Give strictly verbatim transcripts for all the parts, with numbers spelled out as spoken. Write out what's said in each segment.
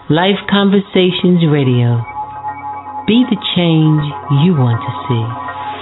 Life Conversations Radio. Be the change you want to see.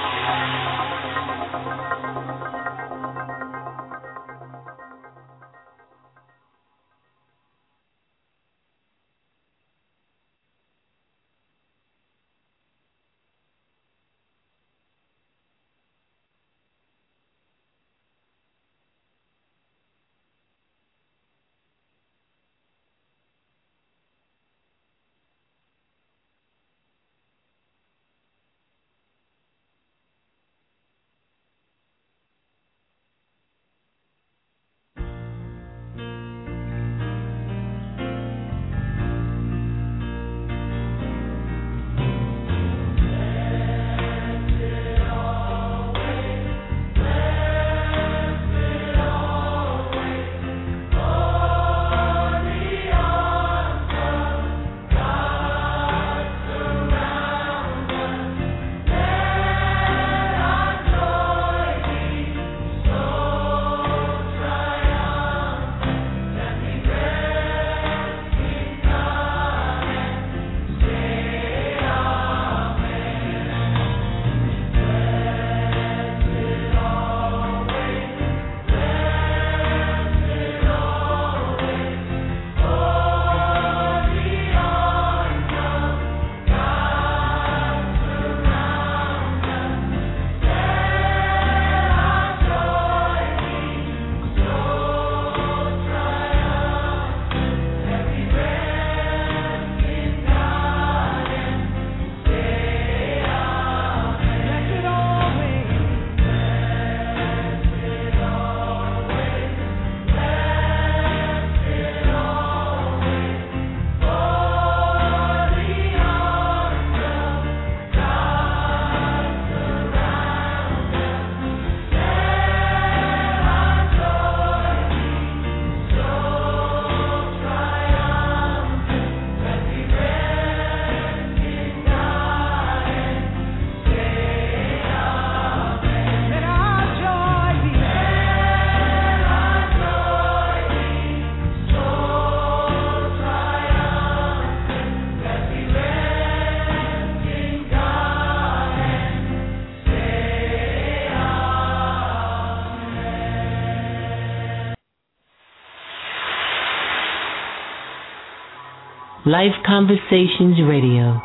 Life Conversations Radio.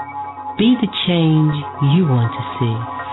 Be the change you want to see.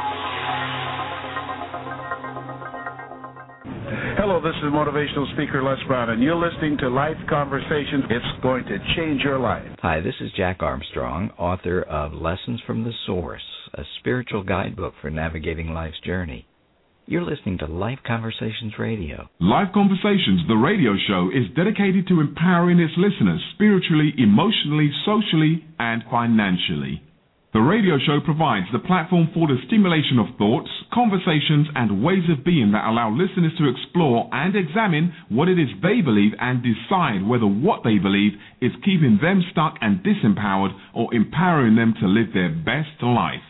Hello, this is motivational speaker Les Brown, and you're listening to Life Conversations. It's going to change your life. Hi, this is Jack Armstrong, author of Lessons from the Source, a spiritual guidebook for navigating life's journey. You're listening to Life Conversations Radio. Life Conversations, the radio show, is dedicated to empowering its listeners spiritually, emotionally, socially, and financially. The radio show provides the platform for the stimulation of thoughts, conversations, and ways of being that allow listeners to explore and examine what it is they believe and decide whether what they believe is keeping them stuck and disempowered or empowering them to live their best life.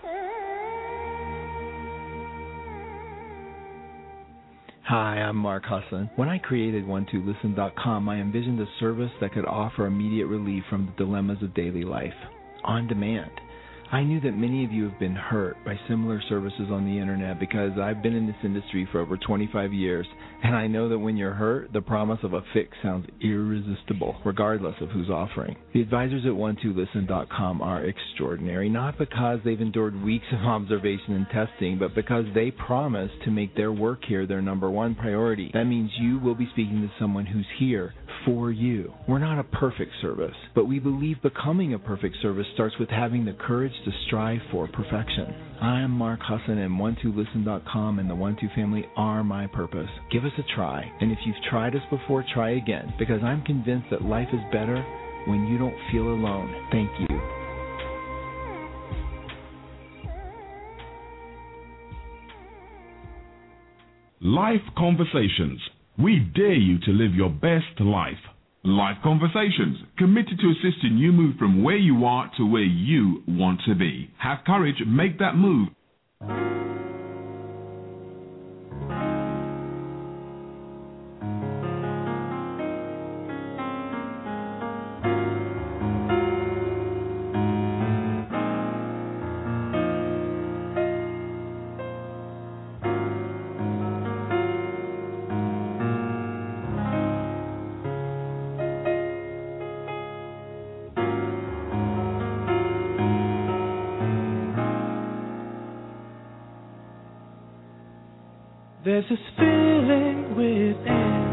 Hi, I'm Mark Husson. When I created one two listen dot com, I envisioned a service that could offer immediate relief from the dilemmas of daily life, on demand. I knew that many of you have been hurt by similar services on the internet because I've been in this industry for over twenty-five years, and I know that when you're hurt, the promise of a fix sounds irresistible, regardless of who's offering. The advisors at one two listen dot com are extraordinary, not because they've endured weeks of observation and testing, but because they promise to make their work here their number one priority. That means you will be speaking to someone who's here for you. We're not a perfect service, but we believe becoming a perfect service starts with having the courage to strive for perfection. I'm Mark Husson, and one two listen dot com and the one two family are my purpose. Give us a try, and if you've tried us before, try again, because I'm convinced that life is better when you don't feel alone. Thank you. Life Conversations. We dare you to live your best life. Life Conversations, committed to assisting you move from where you are to where you want to be. Have courage, make that move. There's this feeling within.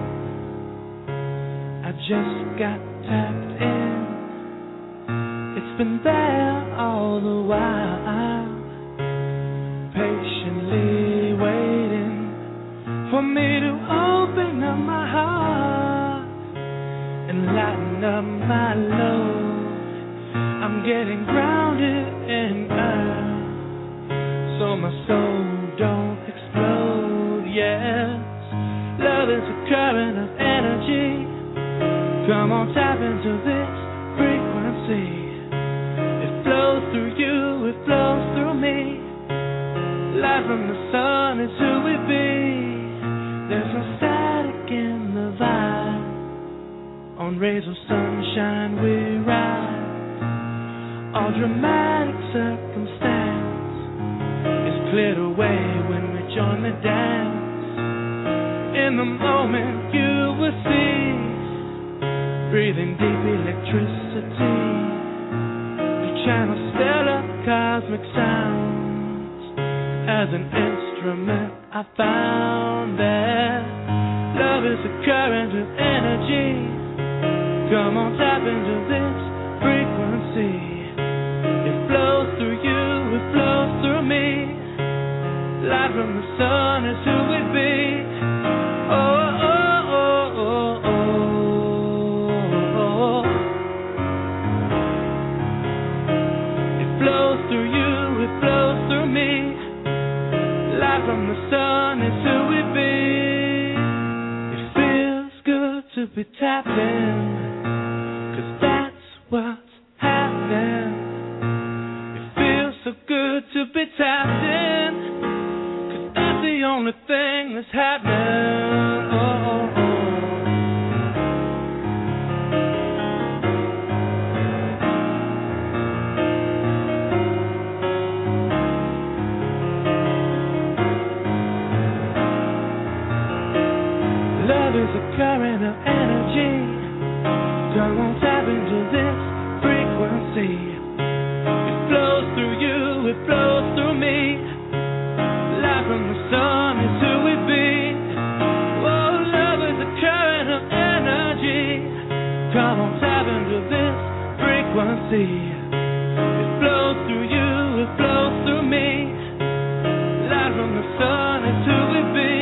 I just got tapped in. It's been there all the while, patiently waiting for me to open up my heart and lighten up my load. I'm getting grounded in earth, so my soul don't explode. Yes, love is a current of energy. Come on, tap into this frequency. It flows through you, it flows through me. Light from the sun is who we be. There's no static in the vibe. On rays of sunshine we ride. All dramatic circumstance is cleared away when we join the dance. In the moment you will see, breathing deep electricity. You channel stellar cosmic sounds. As an instrument I found that love is a current of energy. Come on, tap into this frequency. It flows through you, it flows through me. Light from the sun is who we be. Oh, oh, oh, oh, oh, oh. It flows through you, it flows through me. Light from the sun is who we be. It feels good to be tapped in, 'cause that's what's happening. So good to be tapped in, 'cause that's the only thing that's happening. Oh, oh, oh. Love is a current of energy. Come on, tap into this frequency. It flows through me. Light from the sun is who we be. Oh, love is a current of energy. Come on, tap into this frequency. It flows through you, it flows through me. Light from the sun is who we be.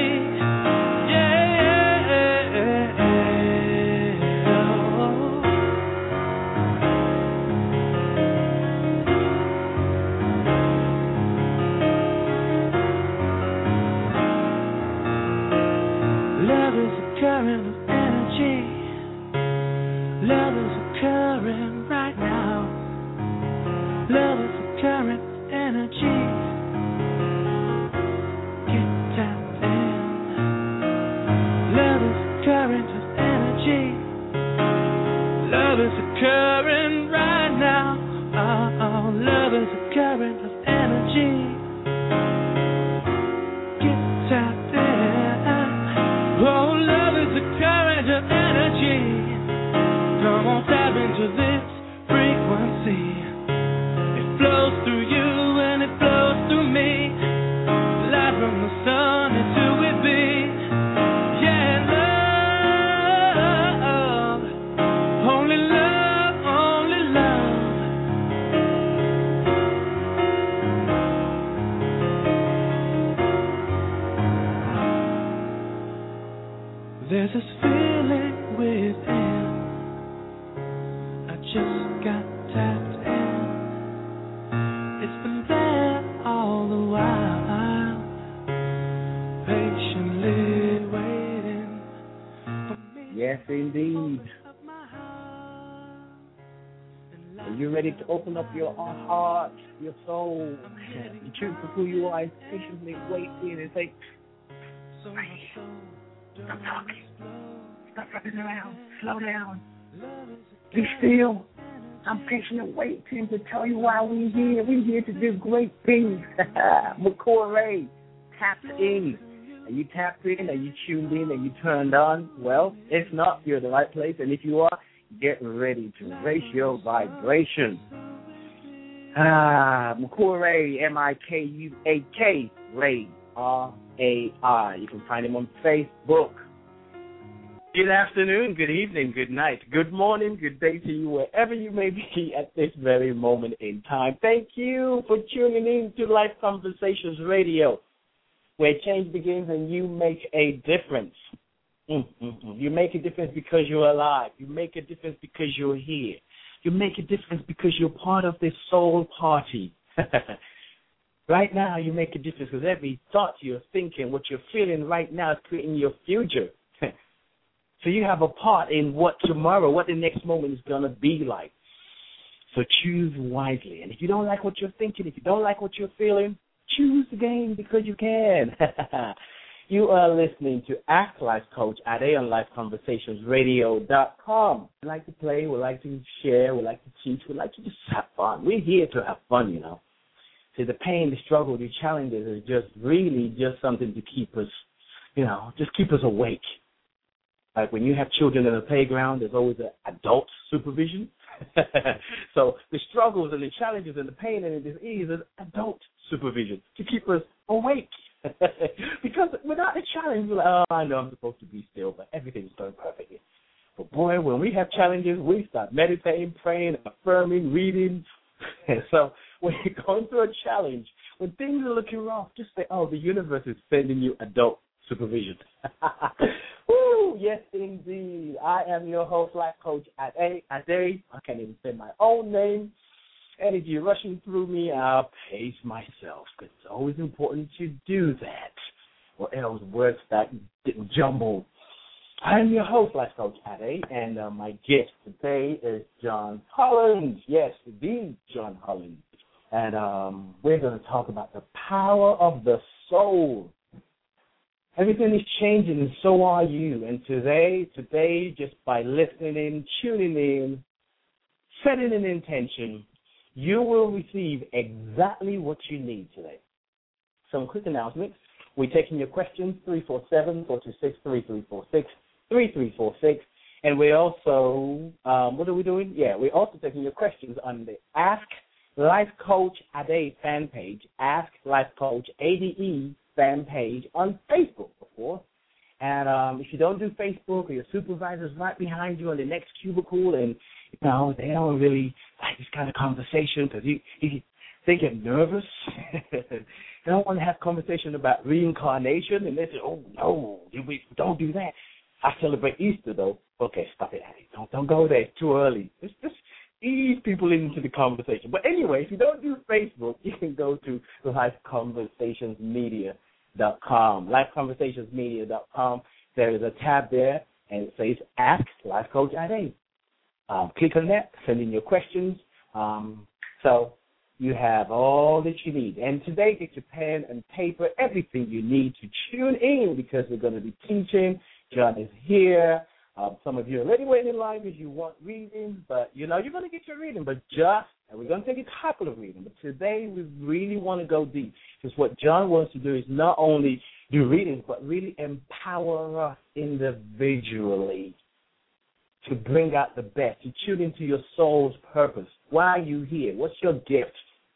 Current of energy. Love is a current right now. Love is a current of energy. Get tapped in. Love is a current of energy. Love is a current right now. Oh, oh, love is a current of energy. Get tapped in. Oh, love is a current of energy. Come on, tap into this frequency. It flows through you and it flows through me. Light from the sun is who we be. Yeah, love. Only love, only love. There's this feeling within. I just got tapped in. It's been there all the while, patiently waiting for me. Yes, indeed. Are you ready to open up your heart, your soul, the truth of who you are, and patiently waiting and say, stop talking. Stop running around. Slow down. Be still. I'm patiently waiting to tell you why we're here. We're here to do great things. McCoy Ray, tapped in. Are you tapped in? Are you tuned in? Are you turned on? Well, if not, you're in the right place. And if you are, get ready to raise your vibration. Ah, McCoy Ray, M I K U A K, Ray, R A I. You can find him on Facebook. Good afternoon, good evening, good night, good morning, good day to you, wherever you may be at this very moment in time. Thank you for tuning in to Life Conversations Radio, where change begins and you make a difference. Mm-hmm. You make a difference because you're alive. You make a difference because you're here. You make a difference because you're part of this soul party. Right now, you make a difference because every thought you're thinking, what you're feeling right now is creating your future. So you have a part in what tomorrow, what the next moment is going to be like. So choose wisely. And if you don't like what you're thinking, if you don't like what you're feeling, choose again because you can. You are listening to Ask Life Coach Ade on life conversations radio dot com. We like to play, we like to share, we like to teach, we like to just have fun. We're here to have fun, you know. See, the pain, the struggle, the challenges is just really just something to keep us, you know, just keep us awake. Like when you have children in the playground, there's always an adult supervision. So the struggles and the challenges and the pain and the disease is adult supervision to keep us awake. Because without the challenge, we're like, oh, I know I'm supposed to be still, but everything's going perfectly. But boy, when we have challenges, we start meditating, praying, affirming, reading. And so when you're going through a challenge, when things are looking rough, just say, oh, the universe is sending you adult supervision. Woo, yes, indeed. I am your host, Life Coach Ade. Ade, I can't even say my own name. And if you're rushing through me, I'll pace myself, because it's always important to do that, or else words start getting jumbled. I am your host, Life Coach Ade, and uh, my guest today is John Holland. Yes, the John Holland. And um, we're going to talk about the power of the soul. Everything is changing, and so are you. And today, today, just by listening in, tuning in, setting an intention, you will receive exactly what you need today. Some quick announcements. We're taking your questions, three four seven, four two six, three three four six, three three four six. And we're also, um, what are we doing? Yeah, we're also taking your questions on the Ask Life Coach Ade fan page, Ask Life Coach A D E fan page on Facebook before. And um, if you don't do Facebook, or your supervisor's right behind you on the next cubicle, and you know they don't really like this kind of conversation because you, you, they get nervous. They don't want to have conversation about reincarnation, and they say, "Oh no, we don't do that." I celebrate Easter though. Okay, stop it, Addy. Don't don't go there. It's too early. It's just ease people into the conversation. But anyway, if you don't do Facebook, you can go to life conversations media dot com. life conversations media dot com. There is a tab there, and it says Ask Life Coach Ade. Um, click on that, send in your questions. Um, so you have all that you need. And today, get your pen and paper, everything you need to tune in, because we're going to be teaching. John is here. Um, some of you are already waiting in line because you want reading, but, you know, you're going to get your reading, but just, and we're going to take a couple of reading, but today we really want to go deep, because what John wants to do is not only do readings, but really empower us individually to bring out the best, to tune into your soul's purpose. Why are you here? What's your gift?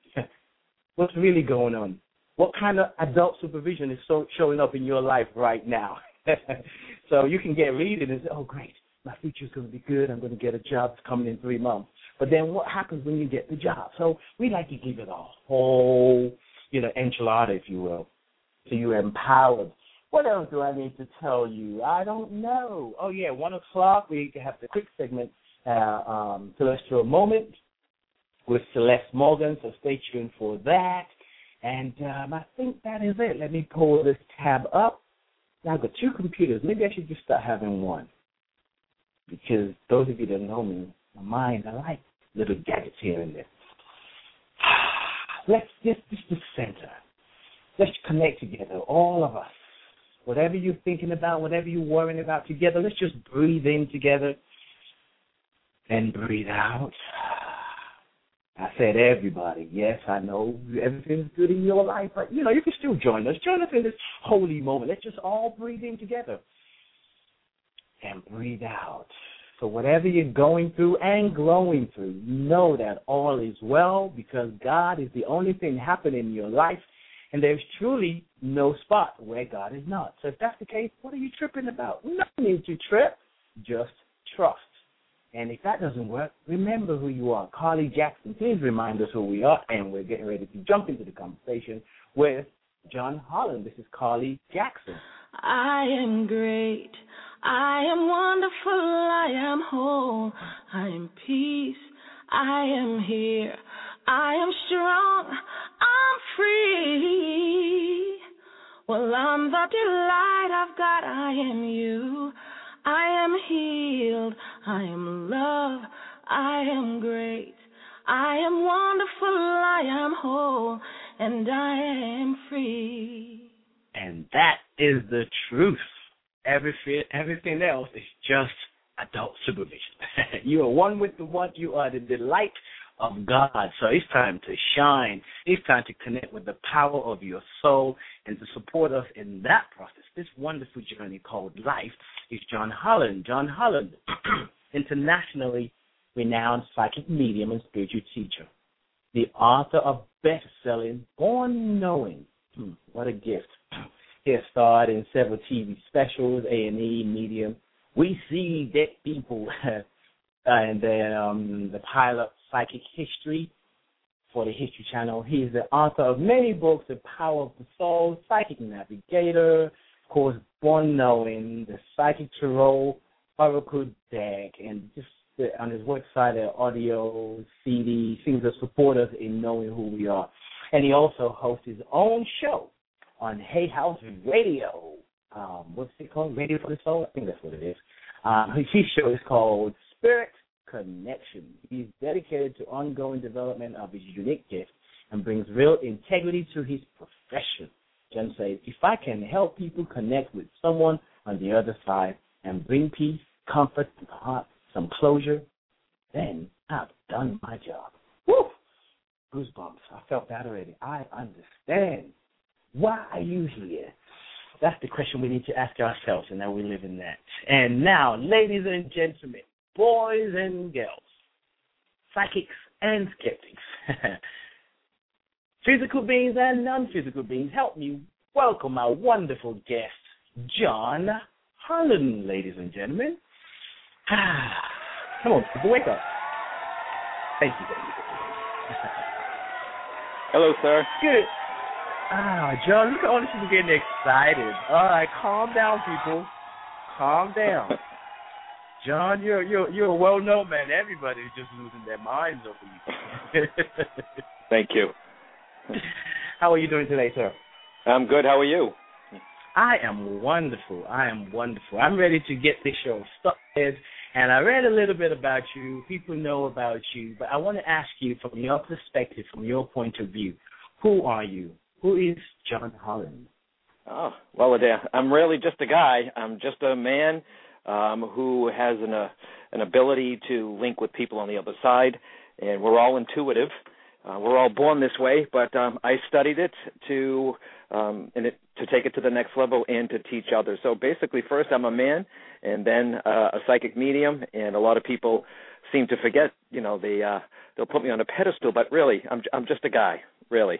What's really going on? What kind of adult supervision is so, showing up in your life right now? So you can get reading and say, oh, great, my future's going to be good. I'm going to get a job that's coming in three months. But then what happens when you get the job? So we like to give it a whole, you know, enchilada, if you will, so you're empowered. What else do I need to tell you? I don't know. Oh, yeah, one o'clock, we have the quick segment, uh, um, Celestial Moment with Celeste Morgan, so stay tuned for that. And um, I think that is it. Let me pull this tab up. Now, I've got two computers. Maybe I should just start having one, because those of you that know me, my mind, I like little gadgets here and there. Let's just, just the center. Let's connect together, all of us. Whatever you're thinking about, whatever you're worrying about together, let's just breathe in together and breathe out. I said everybody. Yes, I know everything's good in your life, but, you know, you can still join us. Join us in this holy moment. Let's just all breathe in together and breathe out. So whatever you're going through and growing through, know that all is well, because God is the only thing happening in your life, And there's truly no spot where God is not. So if that's the case, what are you tripping about? No need to trip, just trust. And if that doesn't work, remember who you are. Carly Jackson, please remind us who we are, and we're getting ready to jump into the conversation with John Holland. This is Carly Jackson. I am great. I am wonderful. I am whole. I am peace. I am here. I am strong. I'm free. Well, I'm the delight of God. I am you. I am healed. I am love. I am great. I am wonderful. I am whole. And I am free. And that is the truth. Everything, everything else is just adult supervision. You are one with the one. You are the delight of God. So it's time to shine. It's time to connect with the power of your soul and to support us in that process. This wonderful journey called life is John Holland. John Holland, internationally renowned psychic medium and spiritual teacher, the author of best-selling Born Knowing. Hmm, what a gift. He has starred in several T V specials, A and E, Medium. We See Dead People, and then um, the pilot Psychic History for the History Channel. He is the author of many books, The Power of the Soul, Psychic Navigator, of course, Born Knowing, the Psychic Tarot, Oracle Deck, and just the, on his website, there are audio, C D, things that support us in knowing who we are. And he also hosts his own show on Hay House Radio. Um, what's it called? Radio for the Soul? I think that's what it is. Um, his show is called Spirit Connection. He's dedicated to ongoing development of his unique gift and brings real integrity to his profession. John says, if I can help people connect with someone on the other side and bring peace, comfort to the heart, some closure, then I've done my job. Woo! Goosebumps. I felt that already. I understand. Why are you here? That's the question we need to ask ourselves, and now we live in that. And now, ladies and gentlemen, boys and girls, psychics and skeptics, physical beings and non-physical beings, help me welcome our wonderful guest, John Holland, ladies and gentlemen. Come on, people, wake up. Thank you, baby. Hello, sir. Good. Ah, John, look at all these people getting excited. All right, calm down, people. Calm down. John, you're you're you're a well-known man. Everybody's just losing their minds over you. Thank you. How are you doing today, sir? I'm good. How are you? I am wonderful. I am wonderful. I'm ready to get this show started. And I read a little bit about you. People know about you. But I want to ask you, from your perspective, from your point of view, who are you? Who is John Holland? Oh, well, I'm really just a guy. I'm just a man um, who has an, uh, an ability to link with people on the other side, and we're all intuitive. Uh, we're all born this way, but um, I studied it to um, and it, to take it to the next level and to teach others. So basically, first I'm a man, and then uh, a psychic medium, and a lot of people seem to forget, you know, they, uh, they'll put me on a pedestal, but really, I'm I'm just a guy. Really.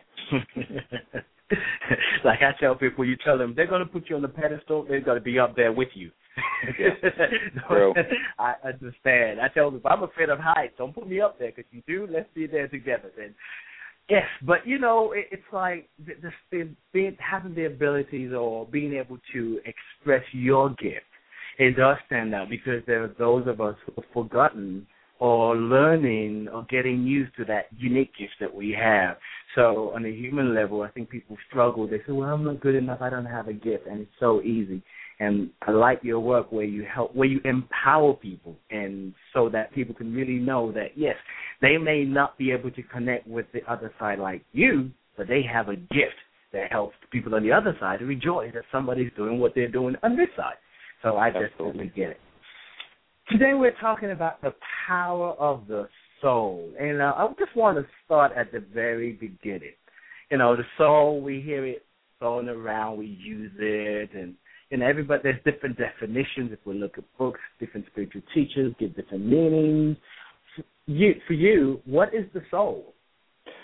Like I tell people, you tell them they're going to put you on the pedestal, they're going to be up there with you. Yeah. True. I understand. I tell them, I'm afraid of heights. Don't put me up there, because you do, let's be there together then. Yes, but, you know, it, it's like this, this, being, having the abilities or being able to express your gift, it does stand out, because there are those of us who have forgotten or learning or getting used to that unique gift that we have. So on a human level, I think people struggle. They say, well, I'm not good enough. I don't have a gift. And it's so easy. And I like your work where you help, where you empower people, and so that people can really know that, yes, they may not be able to connect with the other side like you, but they have a gift that helps people on the other side to rejoice that somebody's doing what they're doing on this side. So I just totally get it. Today we're talking about the power of the soul. And uh, I just want to start at the very beginning. You know, the soul, we hear it thrown around, we use it, and, you know, everybody, there's different definitions. If we look at books, different spiritual teachers give different meanings. For you, for you, what is the soul?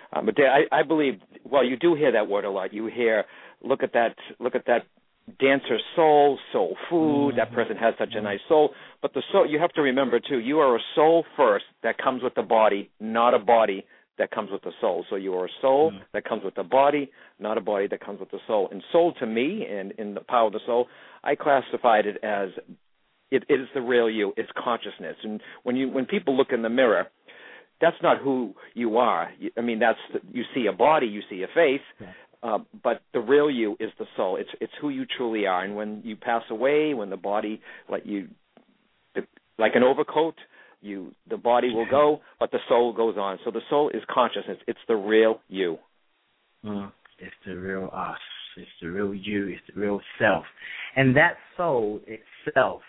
Um, but I, I believe, well, you do hear that word a lot. You hear, look at that, look at that dancer's soul, soul food. Mm-hmm. That person has such a nice soul. But the soul, you have to remember too, you are a soul first that comes with the body, not a body that comes with the soul. So you are a soul mm-hmm. that comes with the body, not a body that comes with the soul. And soul to me, and in the power of the soul, I classified it as it, it is the real you. It's consciousness. And when you when people look in the mirror, that's not who you are. I mean, that's the, you see a body, you see a face, yeah. uh, but the real you is the soul. It's it's who you truly are. And when you pass away, when the body, like you, the, like an overcoat, you the body will go, but the soul goes on. So the soul is consciousness. It's the real you. Mm, it's the real us. It's the real you. It's the real self. And that soul itself.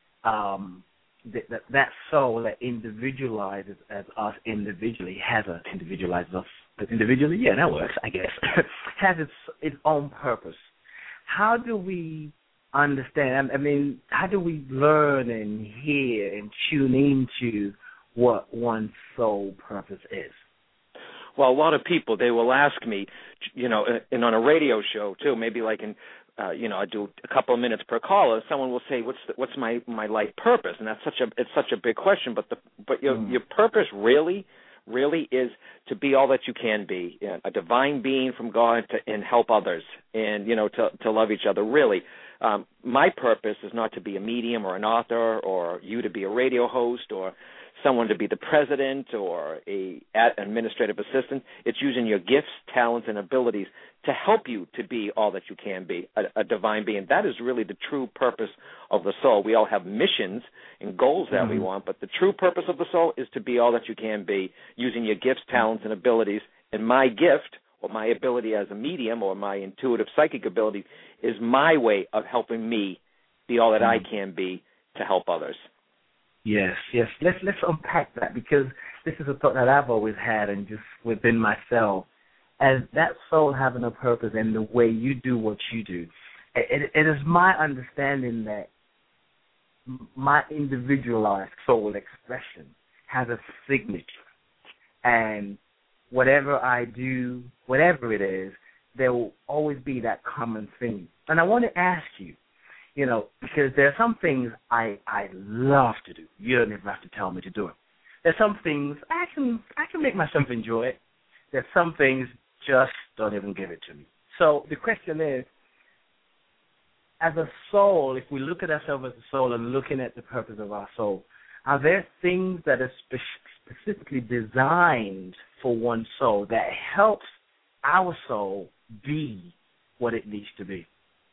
Um, That, that soul that individualizes as us individually has a individualizes us individually. Yeah, that works. I guess has its its own purpose. How do we understand? I mean, how do we learn and hear and tune into what one's soul purpose is? Well, a lot of people, they will ask me, you know, and on a radio show too, maybe like in. Uh, you know, I do a couple of minutes per caller. Someone will say, "What's the, what's my, my life purpose?" And that's such a it's such a big question. But the but your mm. your purpose really, really is to be all that you can be, a divine being from God, to, and help others, and you know, to to love each other. Really, um, my purpose is not to be a medium or an author, or you to be a radio host, or someone to be the president or a administrative assistant. It's using your gifts, talents, and abilities to help you to be all that you can be, a, a divine being. That is really the true purpose of the soul. We all have missions and goals that mm-hmm. we want, but the true purpose of the soul is to be all that you can be, using your gifts, talents, and abilities. And my gift, or my ability as a medium, or my intuitive psychic ability, is my way of helping me be all that mm-hmm. I can be to help others. Yes, yes. Let's let's unpack that, because this is a thought that I've always had, and just within myself, as that soul having a purpose and the way you do what you do. It, it is my understanding that my individualized soul expression has a signature, and whatever I do, whatever it is, there will always be that common theme. And I want to ask you, you know, because there are some things I, I love to do. You don't even have to tell me to do it. There's some things I can I can make myself enjoy it. There's some things just don't even give it to me. So the question is, as a soul, if we look at ourselves as a soul and looking at the purpose of our soul, are there things that are spe- specifically designed for one soul that helps our soul be what it needs to be?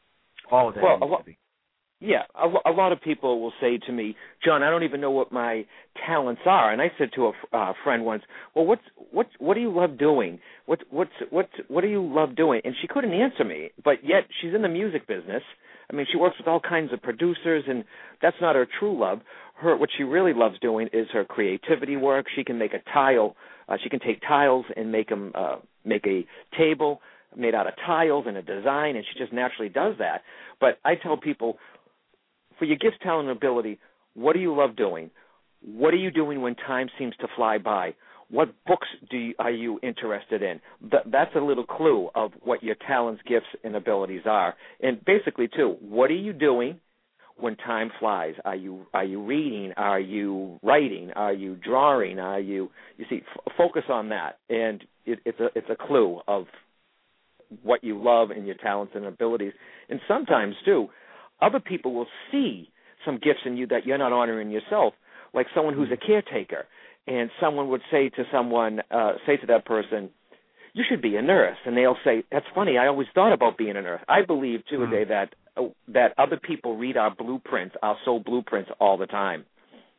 All that well, it needs lo- to be. Yeah, a, a lot of people will say to me, "John, I don't even know what my talents are." And I said to a uh, friend once, "Well, what's what what do you love doing? What what's what what do you love doing?" And she couldn't answer me, but yet she's in the music business. I mean, she works with all kinds of producers, and that's not her true love. Her what she really loves doing is her creativity work. She can make a tile. Uh, she can take tiles and make them uh, make a table made out of tiles and a design, and she just naturally does that. But I tell people, for your gifts, talent, and ability, what do you love doing? What are you doing when time seems to fly by? What books do you, are you interested in? Th- that's a little clue of what your talents, gifts, and abilities are. And basically, too, what are you doing when time flies? Are you are you reading? Are you writing? Are you drawing? Are you you see? F- focus on that, and it, it's a it's a clue of what you love and your talents and abilities. And sometimes, too, other people will see some gifts in you that you're not honoring yourself, like someone who's a caretaker, and someone would say to someone, uh, say to that person, "You should be a nurse," and they'll say, "That's funny. I always thought about being a nurse." I believe too, mm-hmm. Dave, that uh, that other people read our blueprints, our soul blueprints, all the time.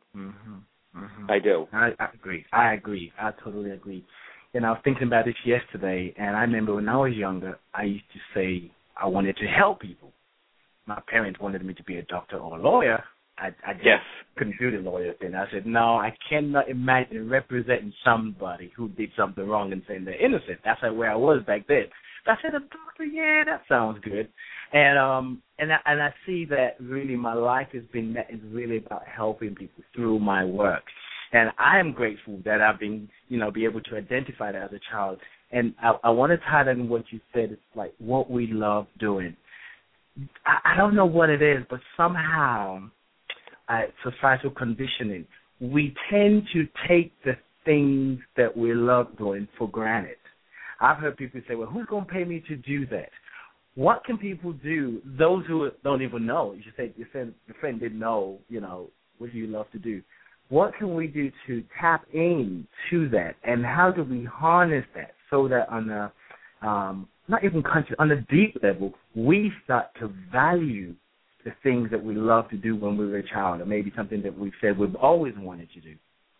Mm-hmm. Mm-hmm. I do. I, I agree. I agree. I totally agree. And I was thinking about this yesterday, and I remember when I was younger, I used to say I wanted to help people. My parents wanted me to be a doctor or a lawyer. I, I just yes. couldn't do the lawyer thing. I said, no, I cannot imagine representing somebody who did something wrong and saying they're innocent. That's like where I was back then. But I said, a doctor, yeah, that sounds good. And um, and I, and I see that really my life has been that is really about helping people through my work. And I am grateful that I've been, you know, be able to identify that as a child And I, I want to tie that in what you said. It's like what we love doing. I, I don't know what it is, but somehow, uh, societal conditioning, we tend to take the things that we love doing for granted. I've heard people say, well, who's going to pay me to do that? What can people do, those who don't even know? You say your friend, your friend didn't know, you know, what do you love to do? What can we do to tap into that, and how do we harness that so that on a, um, not even conscious, on a deep level, we start to value the things that we love to do when we were a child, or maybe something that we've said we've always wanted to do?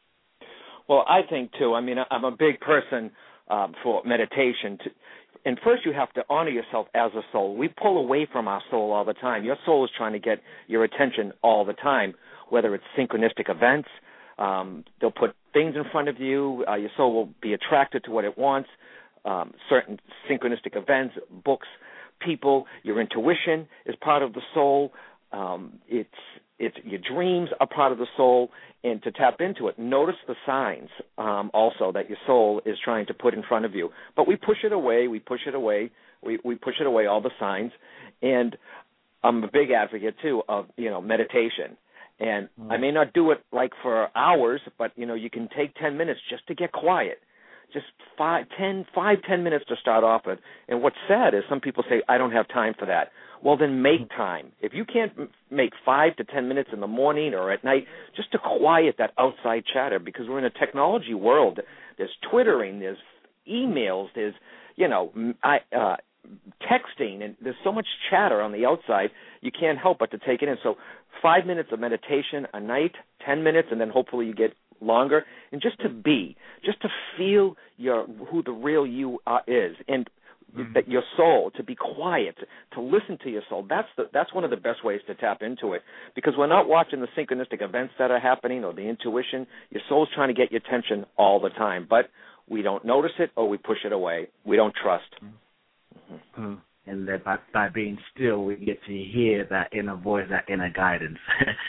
Well, I think, too, I mean, I'm a big person um, for meditation. To, and first you have to honor yourself as a soul. We pull away from our soul all the time. Your soul is trying to get your attention all the time, whether it's synchronistic events. Um, they'll put things in front of you. Uh, your soul will be attracted to what it wants, um, certain synchronistic events, books, people. Your intuition is part of the soul. Um, it's it's your dreams are part of the soul, and to tap into it, notice the signs um, also that your soul is trying to put in front of you. But we push it away. We push it away. We we push it away. All the signs, and I'm a big advocate too of you know meditation. And mm. I may not do it like for hours, but you know you can take ten minutes just to get quiet. Just five, ten, five, ten minutes to start off with. And what's sad is some people say, I don't have time for that. Well, then make time. If you can't m- make five to ten minutes in the morning or at night, just to quiet that outside chatter, because we're in a technology world. There's Twittering, there's emails, there's, you know, I, uh, texting, and there's so much chatter on the outside, you can't help but to take it in. So five minutes of meditation a night, ten minutes, and then hopefully you get longer, and just to be, just to feel your who the real you are, is, and mm-hmm. that your soul, to be quiet, to listen to your soul. That's the that's one of the best ways to tap into it, because we're not watching the synchronistic events that are happening or the intuition. Your soul's trying to get your attention all the time, but we don't notice it or we push it away. We don't trust. Mm-hmm. Mm-hmm. And that by, by being still, we get to hear that inner voice, that inner guidance.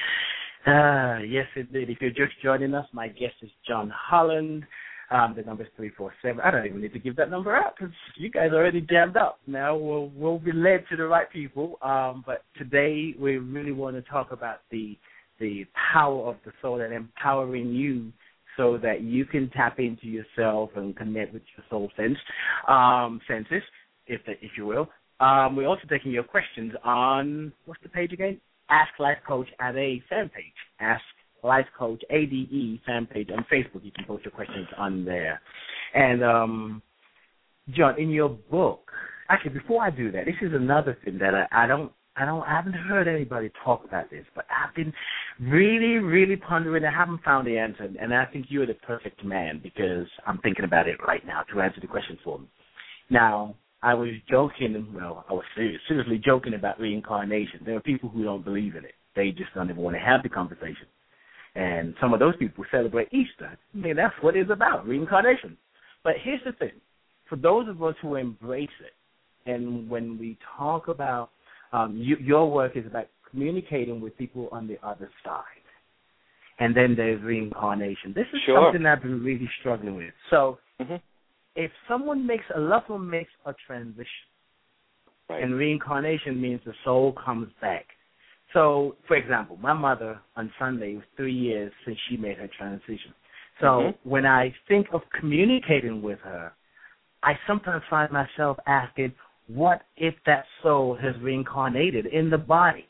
Uh, yes, indeed. If you're just joining us, my guest is John Holland. Um, the number is three four seven. I don't even need to give that number out because you guys are already jammed up. Now we'll, we'll be led to the right people. Um, but today we really want to talk about the the power of the soul and empowering you so that you can tap into yourself and connect with your soul sense, um, senses, if, the, if you will. Um, we're also taking your questions on, what's the page again? Ask Life Coach at a fan page. Ask Life Coach A D E fan page on Facebook. You can post your questions on there. And um, John, in your book, actually, before I do that, this is another thing that I, I don't, I don't, I haven't heard anybody talk about this, but I've been really, really pondering. I haven't found the answer, and I think you're the perfect man because I'm thinking about it right now to answer the question for me. Now, I was joking, well, I was serious, seriously joking about reincarnation. There are people who don't believe in it. They just don't even want to have the conversation. And some of those people celebrate Easter. I mean, that's what it's about, reincarnation. But here's the thing. For those of us who embrace it, and when we talk about, um, you, your work is about communicating with people on the other side. And then there's reincarnation. This is sure. something I've been really struggling with. So, mm-hmm. if someone makes, a loved one makes a transition, right. and reincarnation means the soul comes back. So, for example, my mother on Sunday, it was three years since she made her transition. So mm-hmm. when I think of communicating with her, I sometimes find myself asking, what if that soul has reincarnated in the body?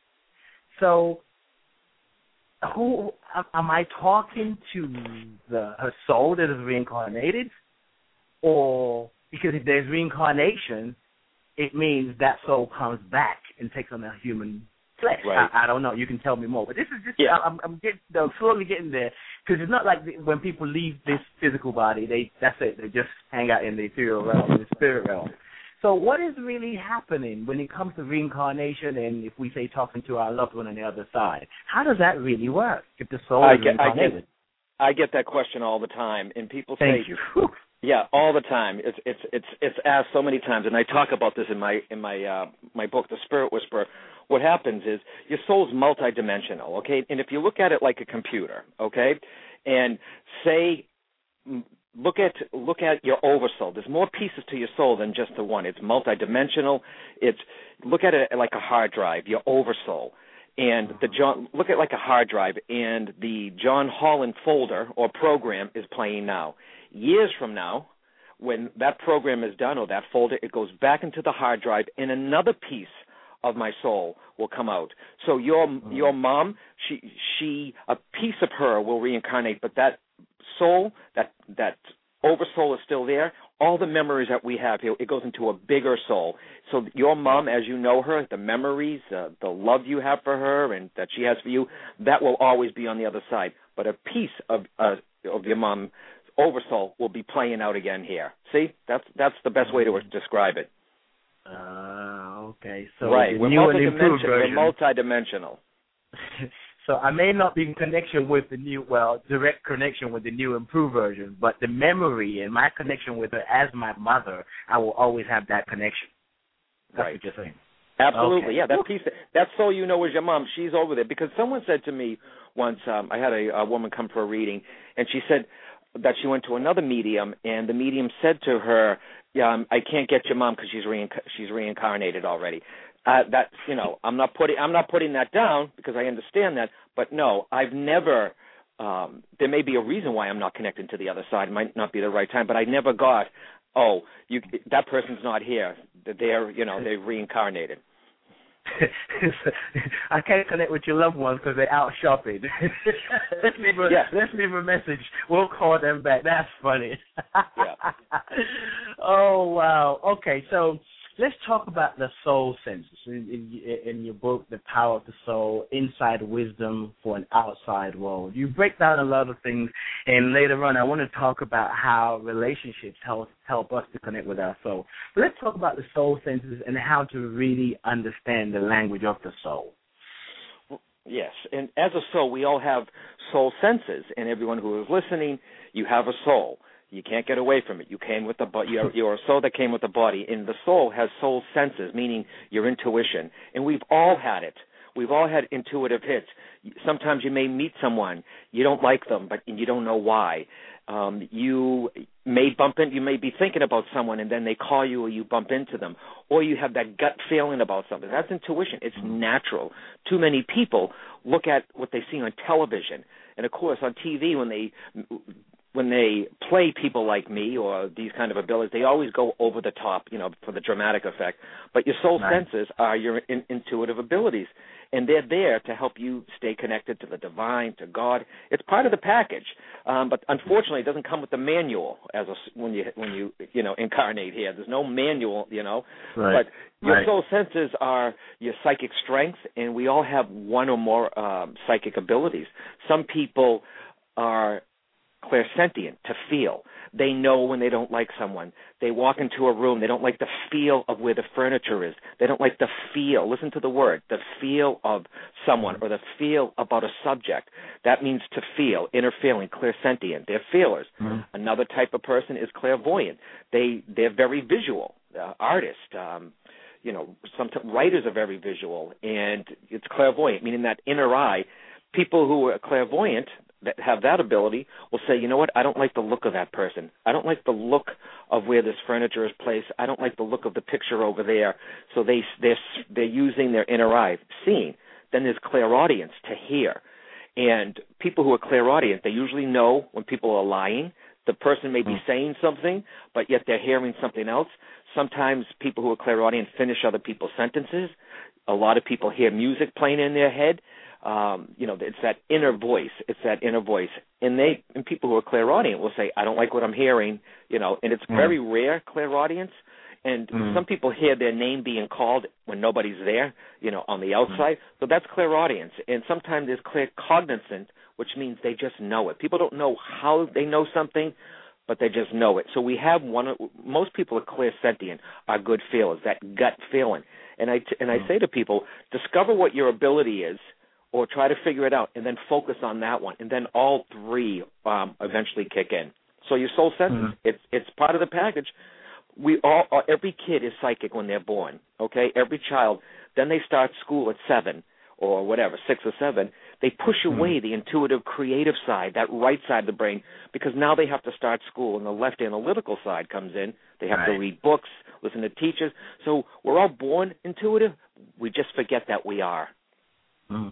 So who am I talking to? The her soul that is reincarnated? Or, because if there's reincarnation, it means that soul comes back and takes on a human flesh. Right. I, I don't know. You can tell me more. But this is just, yeah. I'm, I'm getting, I'm slowly getting there. Because it's not like when people leave this physical body, they that's it. They just hang out in the ethereal realm, in the spirit realm. So what is really happening when it comes to reincarnation and if we say talking to our loved one on the other side? How does that really work if the soul I is get, reincarnated? I get, I get that question all the time. And people Thank say... you. Yeah, all the time. It's it's it's it's asked so many times, and I talk about this in my in my uh, my book, The Spirit Whisperer. What happens is your soul's multidimensional, okay? And if you look at it like a computer, okay, and say look at look at your oversoul. There's more pieces to your soul than just the one. It's multidimensional. It's look at it like a hard drive, your oversoul. And the John, look at it like a hard drive, and the John Holland folder or program is playing now. Years from now, when that program is done or that folder, it goes back into the hard drive, and another piece of my soul will come out. So your mm-hmm. your mom, she she a piece of her will reincarnate, but that soul, that that oversoul is still there. All the memories that we have here, it goes into a bigger soul. So your mom, as you know her, the memories, uh, the love you have for her and that she has for you, that will always be on the other side. But a piece of uh, of your mom's oversoul will be playing out again here. See, that's that's the best way to describe it. Uh, okay. So right, the we're new and improved multidimensional. version. We're multidimensional. So I may not be in connection with the new, well, direct connection with the new improved version, but the memory and my connection with her as my mother, I will always have that connection. That's right. what you're saying. Absolutely, okay. yeah. That piece, that soul you know is your mom. She's over there because someone said to me once. Um, I had a, a woman come for a reading, and she said that she went to another medium, and the medium said to her, um, "I can't get your mom because she's reinc- she's reincarnated already." Uh, that you know, I'm not putting I'm not putting that down because I understand that. But no, I've never. Um, there may be a reason why I'm not connected to the other side. It might not be the right time, but I never got. Oh, you that person's not here. They're you know they're reincarnated. I can't connect with your loved ones because they're out shopping. let's leave a yeah. let's leave a message. We'll call them back. That's funny. yeah. Oh wow. Okay, so let's talk about the soul senses in, in, in your book, The Power of the Soul: Inside Wisdom for an Outside World. You break down a lot of things, and later on, I want to talk about how relationships help help us to connect with our soul. But let's talk about the soul senses and how to really understand the language of the soul. Yes, and as a soul, we all have soul senses, and everyone who is listening, you have a soul. You can't get away from it. You came with the body. You're, you're a soul that came with the body, and the soul has soul senses, meaning your intuition. And we've all had it. We've all had intuitive hits. Sometimes you may meet someone, you don't like them, but you don't know why. Um, you may bump in. You may be thinking about someone, and then they call you, or you bump into them, or you have that gut feeling about something. That's intuition. It's natural. Too many people look at what they see on television, and of course on T V when they. When they play people like me or these kind of abilities, they always go over the top, you know, for the dramatic effect. But your soul right. senses are your in, intuitive abilities, and they're there to help you stay connected to the divine, to God. It's part of the package, um, but unfortunately, it doesn't come with the manual as a, when you when you you know incarnate here. There's no manual, you know. Right. But your right. soul senses are your psychic strength, and we all have one or more um, psychic abilities. Some people are clairsentient, to feel. They know when they don't like someone. They walk into a room. They don't like the feel of where the furniture is. They don't like the feel. Listen to the word, the feel of someone or the feel about a subject. That means to feel, inner feeling, clairsentient. They're feelers. Mm-hmm. Another type of person is clairvoyant. They, they're very visual, uh, artists. Um, you know, some t- writers are very visual, and it's clairvoyant, meaning that inner eye. People who are clairvoyant, that have that ability, will say, you know what, I don't like the look of that person. I don't like the look of where this furniture is placed. I don't like the look of the picture over there. So they, they're, they're using their inner eye, seeing. Then there's clairaudience, to hear. And people who are clairaudient, they usually know when people are lying. The person may be mm. saying something, but yet they're hearing something else. Sometimes people who are clairaudient finish other people's sentences. A lot of people hear music playing in their head. Um, you know, it's that inner voice. It's that inner voice. And they and people who are clairaudient will say, I don't like what I'm hearing, you know, and it's mm. very rare, clairaudience. And mm. some people hear their name being called when nobody's there, you know, on the outside. Mm. So that's clairaudience. And sometimes there's claircognizant, which means they just know it. People don't know how they know something, but they just know it. So we have one. Most people are clairsentient, are good feelers, that gut feeling. And I, and I say to people, discover what your ability is, or try to figure it out, and then focus on that one, and then all three um, eventually kick in. So your soul senses, mm-hmm. it's it's part of the package. We all, every kid is psychic when they're born. Okay, every child. Then they start school at seven or whatever, six or seven. They push away the intuitive, creative side, that right side of the brain, because now they have to start school, and the left analytical side comes in. They have right. to read books, listen to teachers. So we're all born intuitive. We just forget that we are. Mm.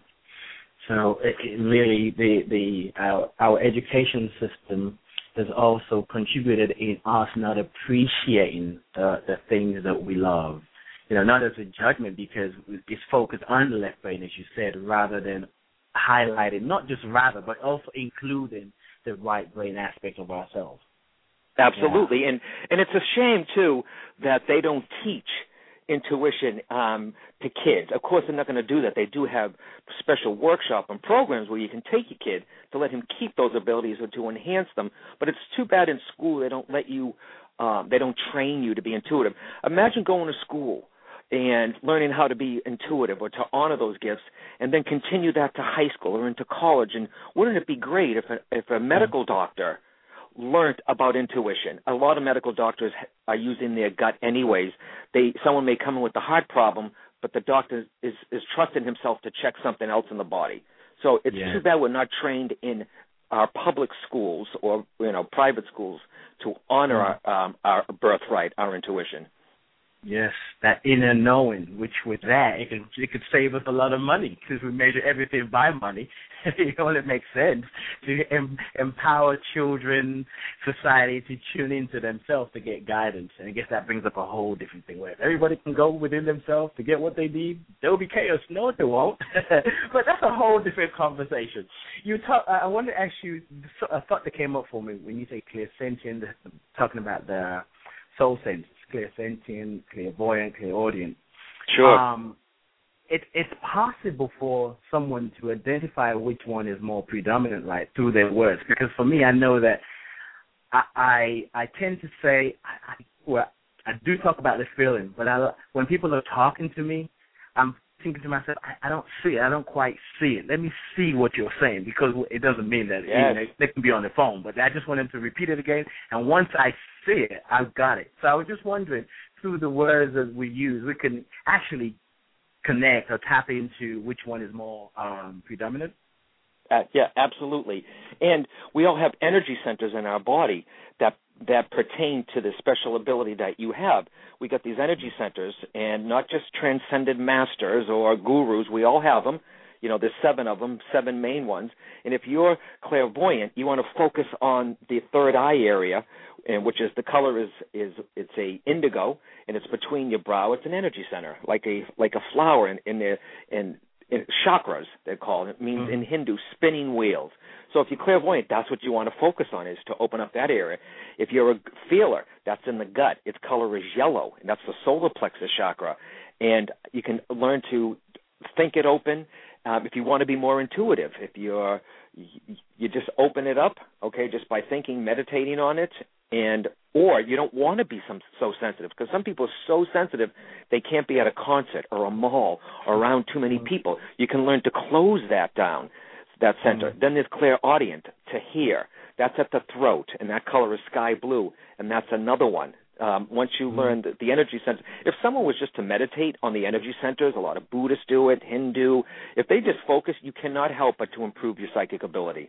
So it, it really, the the our, our education system has also contributed in us not appreciating the, the things that we love. You know, not as a judgment, because it's focused on the left brain, as you said, rather than highlighting, not just rather, but also including the right brain aspect of ourselves. Absolutely. Yeah. And and it's a shame, too, that they don't teach intuition um, to kids. Of course, they're not going to do that. They do have special workshop and programs where you can take your kid to let him keep those abilities or to enhance them. But it's too bad in school they don't let you, um, they don't train you to be intuitive. Imagine going to school and learning how to be intuitive or to honor those gifts, and then continue that to high school or into college. And wouldn't it be great if a, if a medical doctor learned about intuition? A lot of medical doctors are using their gut anyways. They someone may come in with a heart problem, but the doctor is, is trusting himself to check something else in the body. So it's yeah. too bad we're not trained in our public schools or you know private schools to honor our, um, our birthright, our intuition. Yes, that inner knowing, which with that, it could, it could save us a lot of money, because we measure everything by money. It only makes sense to em- empower children, society to tune into themselves to get guidance. And I guess that brings up a whole different thing, where if everybody can go within themselves to get what they need, there will be chaos. No, there won't. But that's a whole different conversation. You talk. I want to ask you a thought that came up for me when you say clairsentient, talking about the soul sense. Clairsentient, clairvoyant, clairaudient. Sure. Um, it, it's possible for someone to identify which one is more predominant, right, through their words. Because for me, I know that I I, I tend to say, I, I, well, I do talk about this feeling, but I, when people are talking to me, I'm thinking to myself, I, I don't see it. I don't quite see it. Let me see what you're saying, because it doesn't mean that yes. you know, they, they can be on the phone. But I just want them to repeat it again. And once I see it, I've got it. So I was just wondering, through the words that we use, we can actually connect or tap into which one is more um, predominant? Uh, yeah, absolutely. And we all have energy centers in our body that that pertain to the special ability that you have. We got these energy centers, and not just transcended masters or gurus. We all have them. You know, there's seven of them, seven main ones. And if you're clairvoyant, you want to focus on the third eye area, and which is the color is is it's a indigo, and it's between your brow. It's an energy center, like a like a flower in in the in, in chakras, they're called. It means mm-hmm. in Hindu spinning wheels. So if you're clairvoyant, that's what you want to focus on, is to open up that area. If you're a feeler, that's in the gut. Its color is yellow, and that's the solar plexus chakra. And you can learn to think it open. Um, if you want to be more intuitive, if you're, you just open it up, okay, just by thinking, meditating on it, and or you don't want to be some, so sensitive, because some people are so sensitive they can't be at a concert or a mall or around too many people. You can learn to close that down, that center. Mm-hmm. Then there's clairaudient, to hear. That's at the throat, and that color is sky blue, and that's another one. Um, once you mm-hmm. learn the, the energy center, if someone was just to meditate on the energy centers, a lot of Buddhists do it, Hindu, if they just focus, you cannot help but to improve your psychic ability.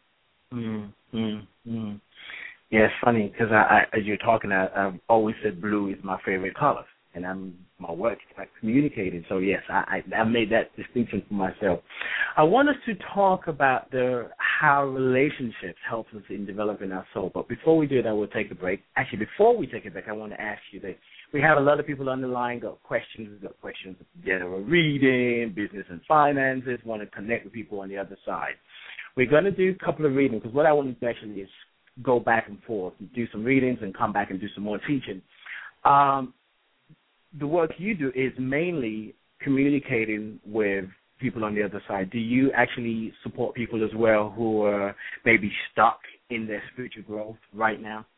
Mm-hmm. Mm-hmm. Yeah, it's funny, because I, I, as you're talking, I, I've always said blue is my favorite color, and I'm my work is like communicating. So yes, I, I I made that distinction for myself. I want us to talk about the how relationships help us in developing our soul. But before we do that, we'll take a break. Actually, before we take a break, I want to ask you that we have a lot of people on the line got questions, got questions of general reading, business and finances, want to connect with people on the other side. We're going to do a couple of readings, because what I want to do actually is go back and forth, do some readings and come back and do some more teaching. Um, the work you do is mainly communicating with people on the other side. Do you actually support people as well who are maybe stuck in their spiritual growth right now?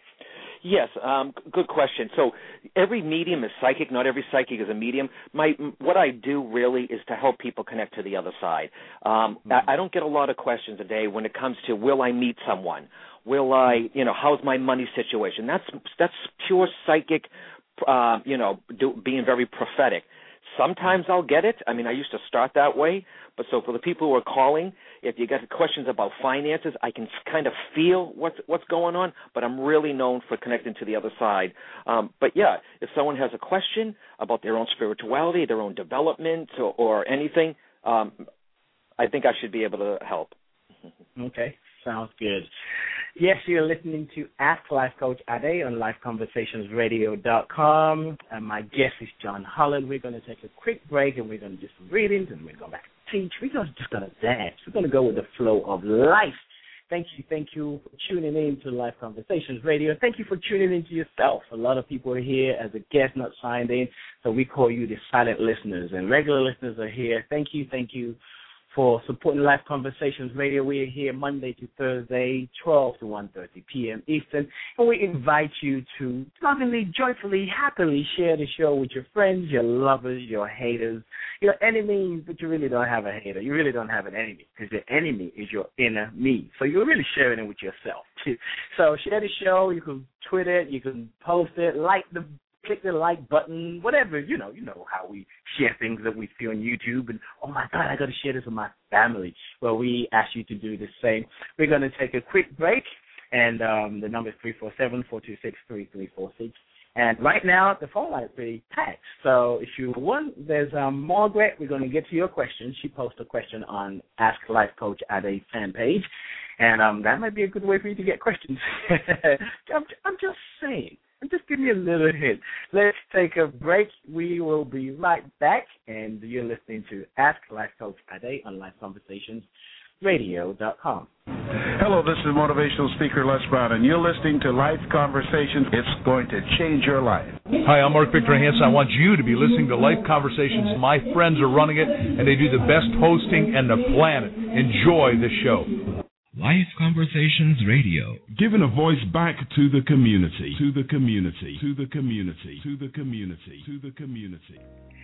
Yes, um, good question. So every medium is psychic. Not every psychic is a medium. My what I do really is to help people connect to the other side. Um, mm-hmm. I, I don't get a lot of questions a day when it comes to, will I meet someone? Will I, you know, how's my money situation? That's that's pure psychic, uh, you know, do, being very prophetic. sometimes I'll get it. I mean, I used to start that way. But so for the people who are calling, if you get questions about finances, I can kind of feel what's what's going on, but I'm really known for connecting to the other side. Um, but, yeah, if someone has a question about their own spirituality, their own development, or, or anything, um, I think I should be able to help. Okay, sounds good. Yes, you're listening to Ask Life Coach Ade on life conversations radio dot com. And my guest is John Holland. We're going to take a quick break, and we're going to do some readings, and we're going to teach. We're gonna, just going to dance. We're going to go with the flow of life. Thank you, thank you for tuning in to Life Conversations Radio. Thank you for tuning in to yourself. A lot of people are here as a guest, not signed in, so we call you the silent listeners. And regular listeners are here. Thank you, thank you for supporting Life Conversations Radio. We are here Monday to Thursday, twelve to one thirty p.m. Eastern, and we invite you to lovingly, joyfully, happily share the show with your friends, your lovers, your haters, your enemies, but you really don't have a hater. You really don't have an enemy, because your enemy is your inner me. So you're really sharing it with yourself, too. So share the show. You can tweet it. You can post it. Like the Click the like button, whatever, you know, you know how we share things that we see on YouTube. And, oh, my God, I got to share this with my family. Well, we ask you to do the same. We're going to take a quick break, and um, the number is three four seven, four two six, three three four six. And right now, the phone line is pretty packed. So if you want, there's um, Margaret. We're going to get to your question. She posted a question on Ask Life Coach Ade fan page. And um, that might be a good way for you to get questions. I'm, I'm just saying. Just give me a little hint. Let's take a break. We will be right back, and you're listening to Ask Life Coach Ade on life conversations radio dot com. Hello, this is motivational speaker Les Brown, and you're listening to Life Conversations. It's going to change your life. Hi, I'm Mark Victor Hansen. I want you to be listening to Life Conversations. My friends are running it, and they do the best hosting in the planet. Enjoy the show. Life Conversations Radio. Giving a voice back to the community, to the community, to the community, to the community, to the community.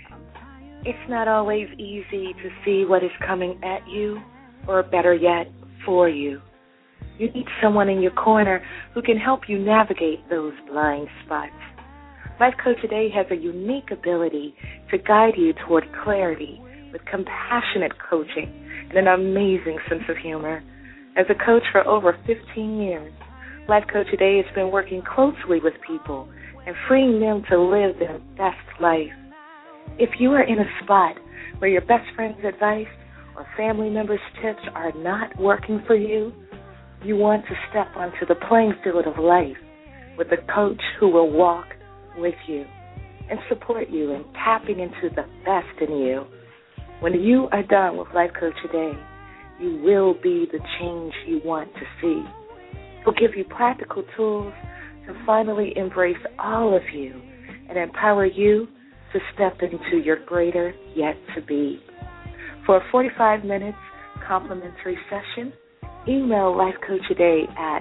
It's not always easy to see what is coming at you, or better yet, for you. You need someone in your corner who can help you navigate those blind spots. Life Coach Today has a unique ability to guide you toward clarity with compassionate coaching and an amazing sense of humor. As a coach for over fifteen years, Life Coach Today has been working closely with people and freeing them to live their best life. If you are in a spot where your best friend's advice or family members' tips are not working for you, you want to step onto the playing field of life with a coach who will walk with you and support you in tapping into the best in you. When you are done with Life Coach Today, you will be the change you want to see. He'll give you practical tools to finally embrace all of you and empower you to step into your greater yet to be. For a forty-five minutes complimentary session, email Life Coach Today at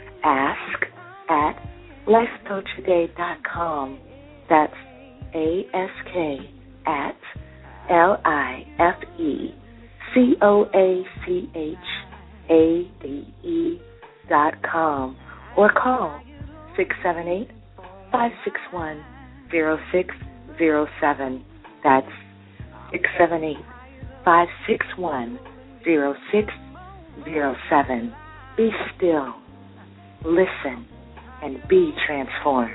ask at life coach today dot com. That's A S K at L I F E C O A C H A D E dot com, or call six seven eight, five six one, zero six zero seven. That's six seven eight, five six one, zero six zero seven. Be still, listen, and be transformed.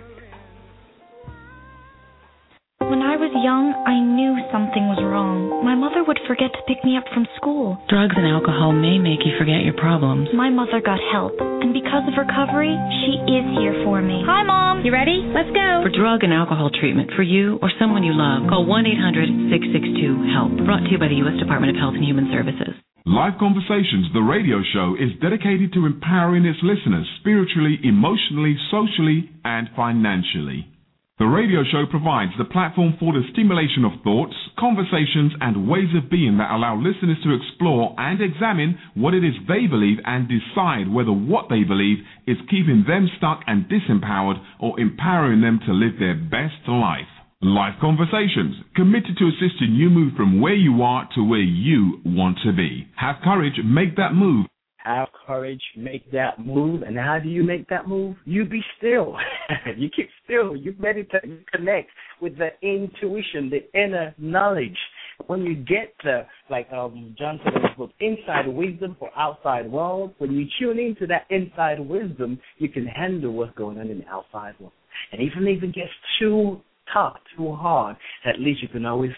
When I was young, I knew something was wrong. My mother would forget to pick me up from school. Drugs and alcohol may make you forget your problems. My mother got help, and because of recovery, she is here for me. Hi, Mom. You ready? Let's go. For drug and alcohol treatment for you or someone you love, call one eight hundred, six six two, HELP. Brought to you by the U S Department of Health and Human Services. Life Conversations, the radio show, is dedicated to empowering its listeners spiritually, emotionally, socially, and financially. The radio show provides the platform for the stimulation of thoughts, conversations, and ways of being that allow listeners to explore and examine what it is they believe and decide whether what they believe is keeping them stuck and disempowered or empowering them to live their best life. Life Conversations, committed to assisting you move from where you are to where you want to be. Have courage, make that move. have courage, make that move. And how do you make that move? You be still. You keep still. You meditate. You connect with the intuition, the inner knowledge. When you get the, like um, John said in his book, inside wisdom for outside world, when you tune into that inside wisdom, you can handle what's going on in the outside world. And even if it gets too tough, too hard, at least you can always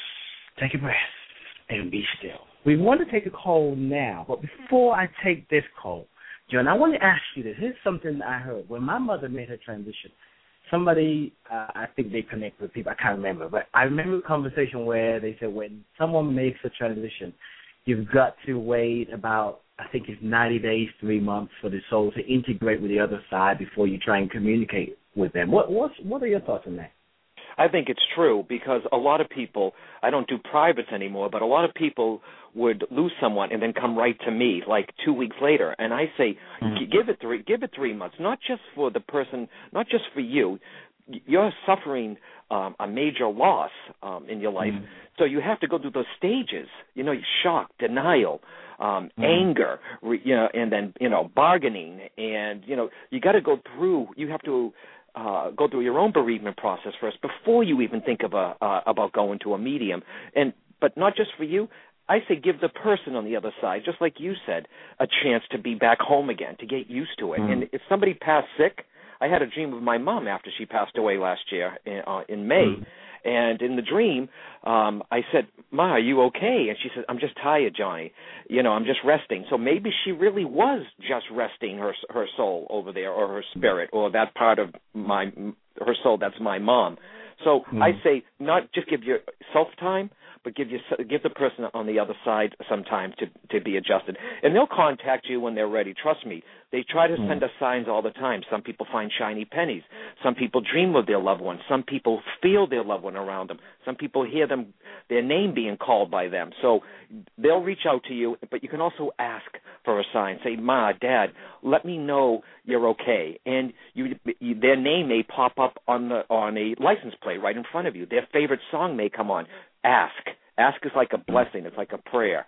take a breath and be still. We want to take a call now, but before I take this call, John, I want to ask you this. Here's something I heard. When my mother made her transition, somebody, uh, I think they connect with people, I can't remember, but I remember a conversation where they said when someone makes a transition, you've got to wait about, I think it's ninety days, three months for the soul to integrate with the other side before you try and communicate with them. What what's, what are your thoughts on that? I think it's true because a lot of people, I don't do privates anymore, but a lot of people would lose someone and then come right to me like two weeks later. And I say, mm-hmm. give it three, give it three months, not just for the person, not just for you. You're suffering um, a major loss um, in your life. Mm-hmm. So you have to go through those stages, you know, shock, denial, um, mm-hmm. anger, you know, and then, you know, bargaining. And, you know, you got to go through, you have to, Uh, go through your own bereavement process first before you even think of a, uh, about going to a medium. And but not just for you, I say give the person on the other side, just like you said, a chance to be back home again, to get used to it. Mm-hmm. And if somebody passed sick, I had a dream of my mom after she passed away last year in, uh, in May. Mm-hmm. And in the dream, um, I said, Ma, are you okay? And she said, I'm just tired, Johnny. You know, I'm just resting. So maybe she really was just resting her her soul over there, or her spirit, or that part of my her soul that's my mom. So mm. I say not just give yourself time, but give you, give the person on the other side some time to, to be adjusted. And they'll contact you when they're ready. Trust me. They try to send us signs all the time. Some people find shiny pennies. Some people dream of their loved one. Some people feel their loved one around them. Some people hear them, their name being called by them. So they'll reach out to you, but you can also ask for a sign. Say, Ma, Dad, let me know you're okay. And you, you, their name may pop up on the on a license plate right in front of you. Their favorite song may come on. Ask. Ask is like a blessing. It's like a prayer.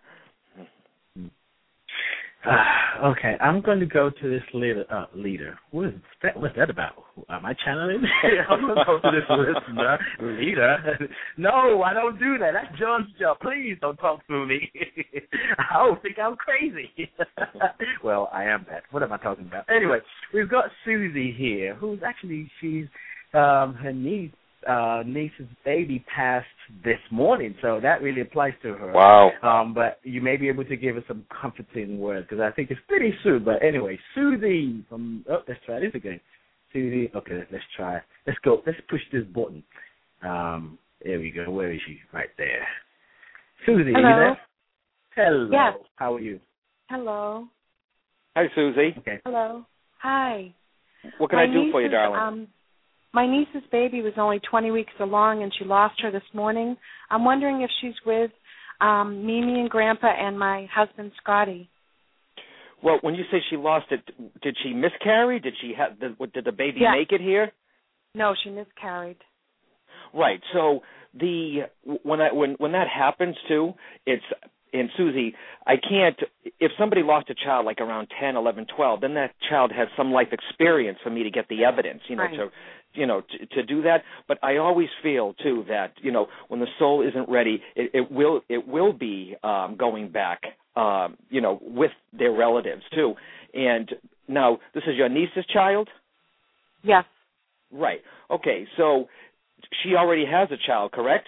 Uh, okay, I'm going to go to this leader. Uh, leader. What is that? What's that about? Am I channeling? I'm going to go to this listener. Leader. No, I don't do that. That's John's job. Please don't talk through me. I don't think I'm crazy. Well, I am that. What am I talking about? Anyway, we've got Susie here, who's actually, she's um, her niece. Uh, niece's baby passed this morning, so that really applies to her. Wow. Um, but you may be able to give us some comforting words, because I think it's pretty soon. But anyway, Susie from, oh, let's try this again. Susie, okay, let's try. Let's go. Let's push this button. Um, there we go. Where is she? Right there. Susie, Hello. are you there? Hello. Yes. How are you? Hello. Hi, Susie. Okay. Hello. Hi. What can My I do for you, niece's, darling? Um, my niece's baby was only twenty weeks along, and she lost her this morning. I'm wondering if she's with um, Mimi and Grandpa and my husband, Scotty. Well, when you say she lost it, did she miscarry? Did she have? Did, did the baby yeah. make it here? No, she miscarried. Right. So the when I when when that happens too, it's and Susie, I can't. If somebody lost a child like around ten, eleven, twelve, then that child has some life experience for me to get the evidence, you know, right. to you know to, to do that. But I always feel too that you know when the soul isn't ready, it, it will it will be um, going back, um, you know, with their relatives too. And now this is your niece's child. Yes. Right. Okay. So she already has a child, correct?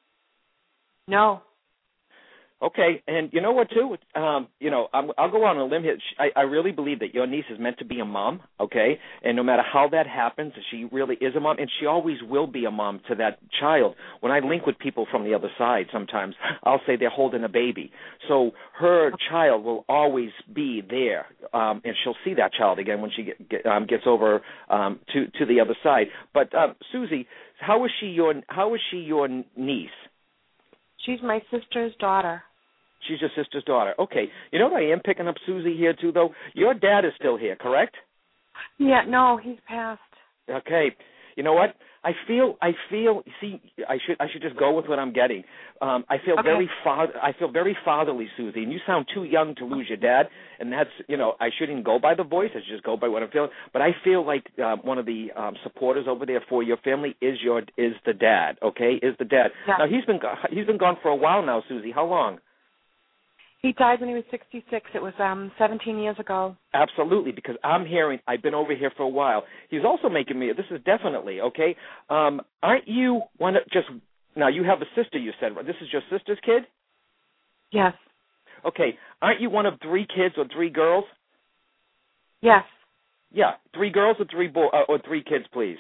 No. Okay, and you know what, too? Um, you know, I'm, I'll go on a limb here. I, I really believe that your niece is meant to be a mom, okay? And no matter how that happens, she really is a mom, and she always will be a mom to that child. When I link with people from the other side sometimes, I'll say they're holding a baby. So her child will always be there, um, and she'll see that child again when she get, get, um, gets over um, to, to the other side. But, uh, Susie, how is she your, how is she your niece? She's my sister's daughter. She's your sister's daughter. Okay. You know what I am picking up, Susie, here, too, though? Your dad is still here, correct? Yeah, no, he's passed. Okay. You know what? I feel, I feel. See, I should, I should just go with what I'm getting. Um, I feel okay. very father. I feel very fatherly, Susie. And you sound too young to lose your dad. And that's, you know, I shouldn't go by the voice. I should just go by what I'm feeling. But I feel like uh, one of the um, supporters over there for your family is your, is the dad. Okay, is the dad. Yeah. Now he's been, he's been gone for a while now, Susie. How long? He died when he was sixty-six. It was um, seventeen years ago. Absolutely, because I'm hearing, I've been over here for a while. He's also making me, this is definitely, okay, um, aren't you one of just, now you have a sister, you said, this is your sister's kid? Yes. Okay, aren't you one of three kids or three girls? Yes. Yeah, three girls or three bo- uh, or three kids, please.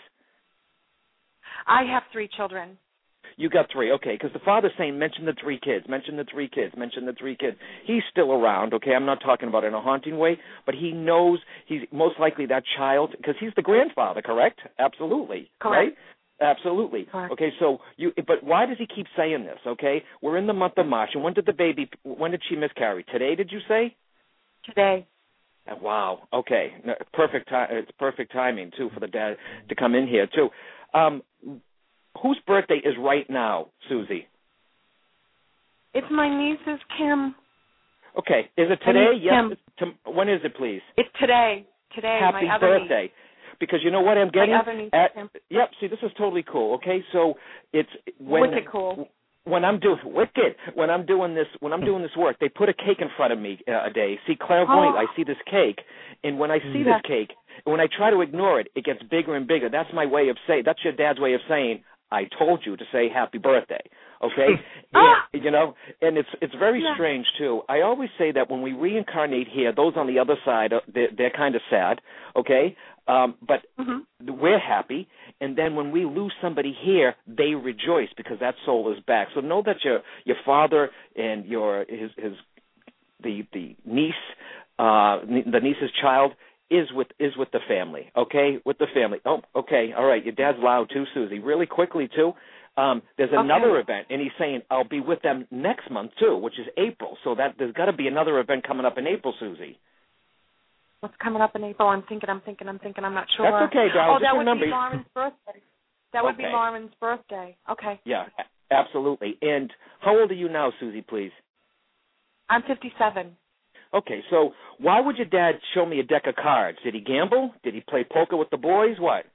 I have three children. You got three, okay, because the father's saying mention the three kids, mention the three kids, mention the three kids. He's still around, okay? I'm not talking about in a haunting way, but he knows he's most likely that child, because he's the grandfather, correct? Absolutely, correct. Right? Absolutely. Correct. Okay, so you, but why does he keep saying this, okay? We're in the month of March, and when did the baby, when did she miscarry? Today, did you say? Today. Wow, okay, no, perfect time. It's perfect timing, too, for the dad to come in here, too. Um Whose birthday is right now, Susie? It's my niece's, Kim. Okay. Is it today? Niece, yes. To, when is it, please? It's today. Today. Happy my other birthday. Niece. Because you know what I'm getting? My other niece, at, Kim. Yep. See, this is totally cool. Okay, so it's when wicked cool. When I'm doing wicked, when I'm doing this, when I'm doing this work, they put a cake in front of me uh, a day. See, clairvoyant, oh. I see this cake, and when I see yeah. this cake, when I try to ignore it, it gets bigger and bigger. That's my way of saying. That's your dad's way of saying, I told you to say happy birthday, okay? ah! and, you know, and it's it's very yeah. strange, too. I always say that when we reincarnate here, those on the other side, they're, they're kind of sad, okay? Um, but mm-hmm. we're happy, and then when we lose somebody here, they rejoice because that soul is back. So know that your your father and your his his the the niece, uh, the niece's child, is with is with the family, okay? With the family. Oh, okay, all right. Your dad's loud too, Susie. Really quickly too. Um, there's another okay. event, and he's saying I'll be with them next month too, which is April. So that there's got to be another event coming up in April, Susie. What's coming up in April? I'm thinking, I'm thinking, I'm thinking. I'm not sure. That's okay, darling. Oh, that Just would remember. be Lauren's birthday. That would okay. be Lauren's birthday. Okay. Yeah, absolutely. And how old are you now, Susie? Please. I'm fifty-seven. Okay, so why would your dad show me a deck of cards? Did he gamble? Did he play poker with the boys? What?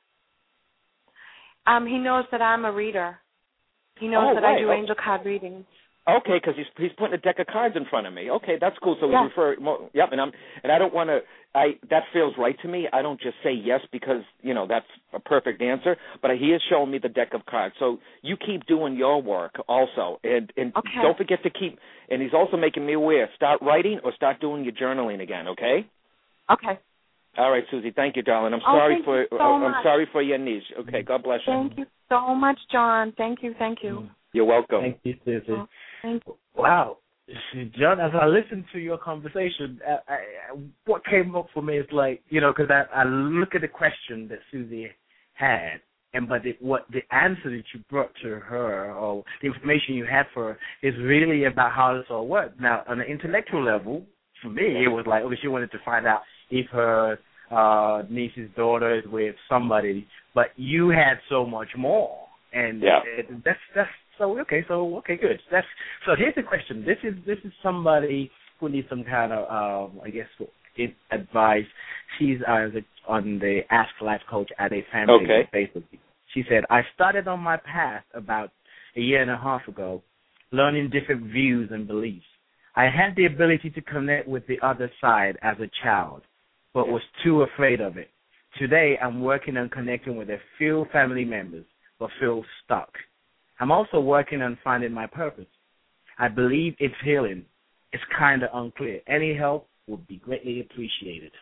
Um, he knows that I'm a reader. He knows oh, that right. I do oh. angel card readings. Okay, because he's he's putting a deck of cards in front of me. Okay, that's cool. So yeah. we refer. Yep, and I'm and I don't want to. I that feels right to me. I don't just say yes because you know that's a perfect answer. But he is showing me the deck of cards. So you keep doing your work also, and and okay. don't forget to keep. And he's also making me aware. Start writing or start doing your journaling again. Okay. Okay. All right, Susie. Thank you, darling. I'm oh, sorry thank for. You so uh, I'm much. sorry for your niece. Okay. God bless you. Thank you so much, John. Thank you. Thank you. You're welcome. Thank you, Susie. Oh, thank you. Wow. John, as I listened to your conversation, I, I, what came up for me is like, you know, because I, I look at the question that Susie had, and but it, what the answer that you brought to her, or the information you had for her, is really about how this all works. Now, on an intellectual level, for me, it was like, okay, she wanted to find out if her uh, niece's daughter is with somebody, but you had so much more, and yeah. it, that's that's. So okay, so okay, good. That's so. Here's the question. This is this is somebody who needs some kind of, um, I guess, advice. She's uh, on the Ask Life Coach at a family okay. basically. She said, I started on my path about a year and a half ago, learning different views and beliefs. I had the ability to connect with the other side as a child, but was too afraid of it. Today, I'm working on connecting with a few family members, but feel stuck. I'm also working on finding my purpose. I believe it's healing. It's kind of unclear. Any help would be greatly appreciated.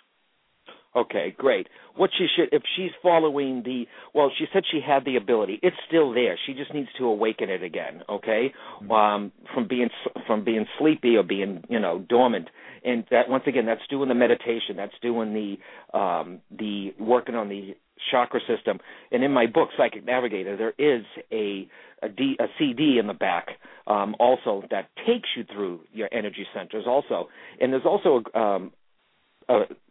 Okay, great. What she should, if she's following the, well, she said she had the ability. It's still there. She just needs to awaken it again. Okay, mm-hmm. um, from being from being sleepy or being, you know, dormant. And that once again, that's doing the meditation. That's doing the um, the working on the chakra system. And in my book, Psychic Navigator, there is a a, D, a C D in the back um, also that takes you through your energy centers also. And there's also um, a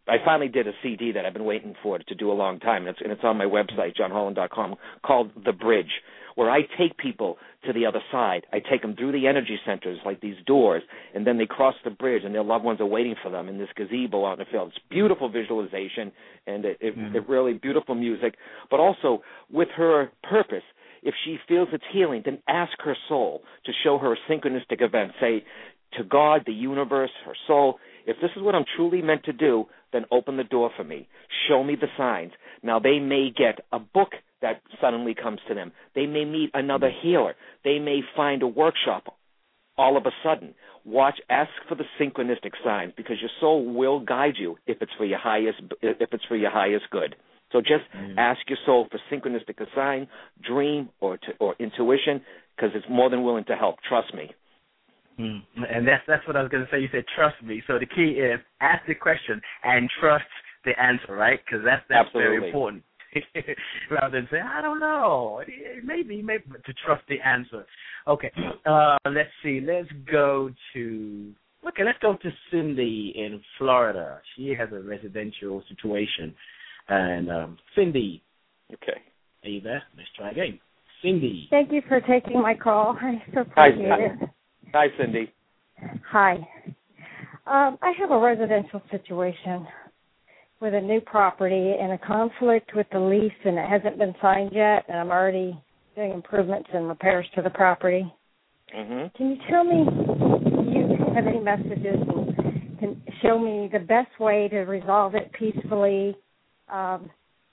I finally did a C D that I've been waiting for to do a long time, and it's, and it's on my website, john holland dot com, called The Bridge, where I take people to the other side. I take them through the energy centers, like these doors, and then they cross the bridge, and their loved ones are waiting for them in this gazebo out in the field. It's beautiful visualization, and it, it, mm. it really beautiful music, but also with her purpose. If she feels it's healing, then ask her soul to show her a synchronistic event. Say to God, the universe, her soul, if this is what I'm truly meant to do, then open the door for me. Show me the signs. Now, they may get a book that suddenly comes to them. They may meet another healer. They may find a workshop all of a sudden. Watch, ask for the synchronistic signs, because your soul will guide you if it's for your highest, if it's for your highest good. So just mm. ask your soul for synchronistic sign, dream, or to, or intuition, because it's more than willing to help. Trust me. Mm. And that's that's what I was going to say. You said trust me. So the key is ask the question and trust the answer, right? Because that's that's Absolutely. very important. Rather than say I don't know, maybe maybe to trust the answer. Okay. Uh, let's see. Let's go to okay. Let's go to Cindy in Florida. She has a residential situation. And um, Cindy. Okay. Are you there? Let's try again. Cindy. Thank you for taking my call. I so appreciate Hi, it. Hi, Cindy. Hi. Um, I have a residential situation with a new property and a conflict with the lease, and it hasn't been signed yet, and I'm already doing improvements and repairs to the property. Mm-hmm. Can you tell me, do you have any messages and can show me the best way to resolve it peacefully, Um,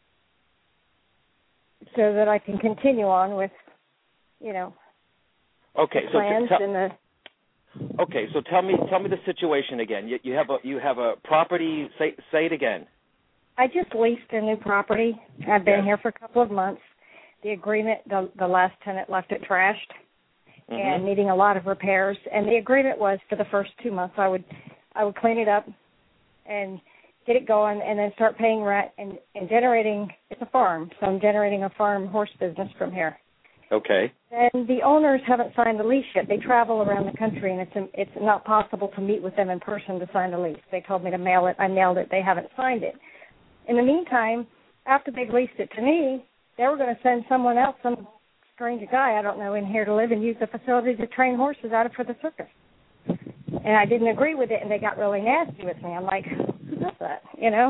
so that I can continue on with, you know, okay, the so plans t- t- and the. Okay, so tell me, tell me the situation again. You, you have a, you have a property. Say, say it again. I just leased a new property. I've been yes. here for a couple of months. The agreement, the the last tenant left it trashed mm-hmm. and needing a lot of repairs. And the agreement was for the first two months I would, I would clean it up and get it going, and then start paying rent and, and generating. It's a farm, so I'm generating a farm horse business from here. Okay. And the owners haven't signed the lease yet. They travel around the country, and it's it's not possible to meet with them in person to sign the lease. They told me to mail it. I mailed it. They haven't signed it. In the meantime, after they've leased it to me, they were going to send someone else, some strange guy I don't know, in here to live and use the facility to train horses out of for the circus. And I didn't agree with it, and they got really nasty with me. I'm like, who does that, you know?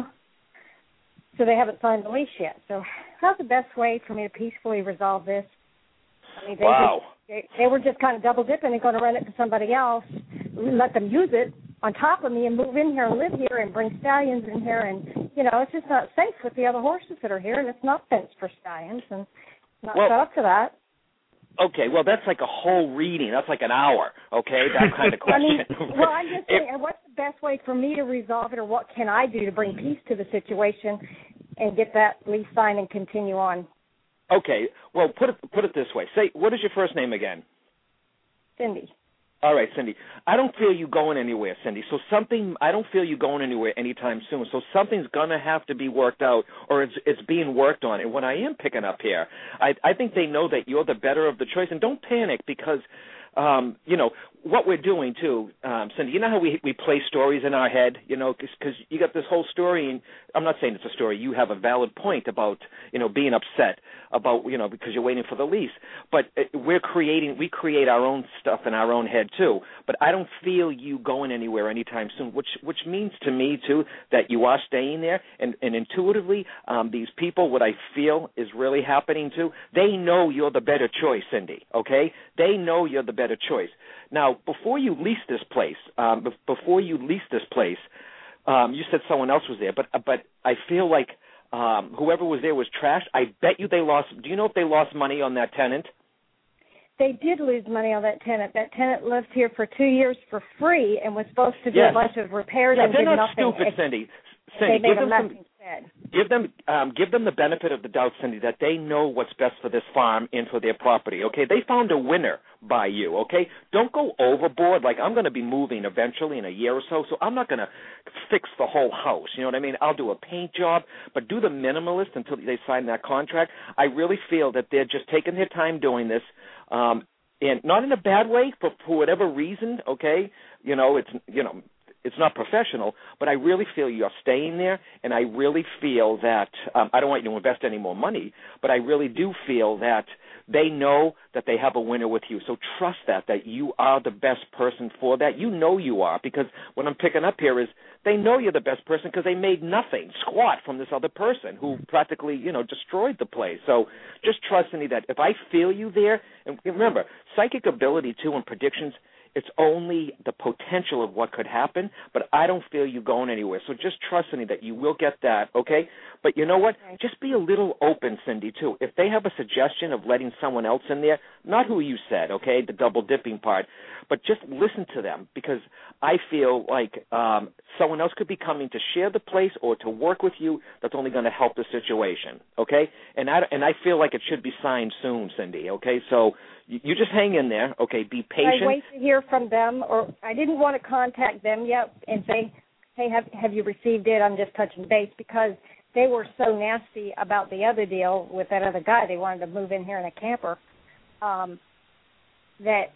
So they haven't signed the lease yet. So how's the best way for me to peacefully resolve this? I mean, they, wow. just, they, they were just kind of double-dipping and going to rent it to somebody else, let them use it on top of me and move in here and live here and bring stallions in here. And, you know, it's just not safe with the other horses that are here, and it's not fenced for stallions, and it's not well, set up to that. Okay, well, that's like a whole reading. That's like an hour, okay, that kind of question. I mean, well, I'm just saying, what's the best way for me to resolve it, or what can I do to bring peace to the situation and get that lease signed and continue on? Okay, well, put it put it this way. Say, what is your first name again? Cindy. All right, Cindy. I don't feel you going anywhere, Cindy. So something, I don't feel you going anywhere anytime soon. So something's going to have to be worked out, or it's it's being worked on. And what I am picking up here, I, I think they know that you're the better of the choice. And don't panic because, um, you know, what we're doing, too, um, Cindy, you know how we we play stories in our head, you know, because you got this whole story, and I'm not saying it's a story. You have a valid point about, you know, being upset about, you know, because you're waiting for the lease. But we're creating, we create our own stuff in our own head, too. But I don't feel you going anywhere anytime soon, which which means to me, too, that you are staying there. And, and intuitively, um, these people, what I feel is really happening, too, they know you're the better choice, Cindy, okay? They know you're the better choice. Now, before you lease this place, um, be- before you lease this place, um, you said someone else was there, but but I feel like um, whoever was there was trashed. I bet you they lost. Do you know if they lost money on that tenant? They did lose money on that tenant. That tenant lived here for two years for free and was supposed to do yes. a bunch of repairs yeah, and they're did not nothing. stupid, It, Cindy. Cindy, they made give a them mess some, instead. Give them, um, give them the benefit of the doubt, Cindy, that they know what's best for this farm and for their property. Okay, they found a winner by you. Okay, don't go overboard. Like I'm going to be moving eventually in a year or so, so I'm not going to fix the whole house. You know what I mean? I'll do a paint job, but do the minimalist until they sign that contract. I really feel that they're just taking their time doing this. Um, And not in a bad way, but for whatever reason, okay, you know, it's, you know, it's not professional, but I really feel you're staying there, and I really feel that um, I don't want you to invest any more money, but I really do feel that they know that they have a winner with you. So trust that, that you are the best person for that. You know you are, because what I'm picking up here is they know you're the best person because they made nothing, squat, from this other person who practically, you know, destroyed the place. So just trust me that if I feel you there, and remember, psychic ability, too, and predictions, it's only the potential of what could happen, but I don't feel you going anywhere. So just trust me that you will get that, okay? But you know what? Okay. Just be a little open, Cindy, too. If they have a suggestion of letting someone else in there, not who you said, okay, the double dipping part, but just listen to them, because I feel like um, someone else could be coming to share the place or to work with you that's only going to help the situation, okay? And I, and I feel like it should be signed soon, Cindy, okay? So you, you just hang in there, okay? Be patient. I wait to hear from them, or I didn't want to contact them yet and say, hey, have, have you received it? I'm just touching base, because they were so nasty about the other deal with that other guy. They wanted to move in here in a camper, um, that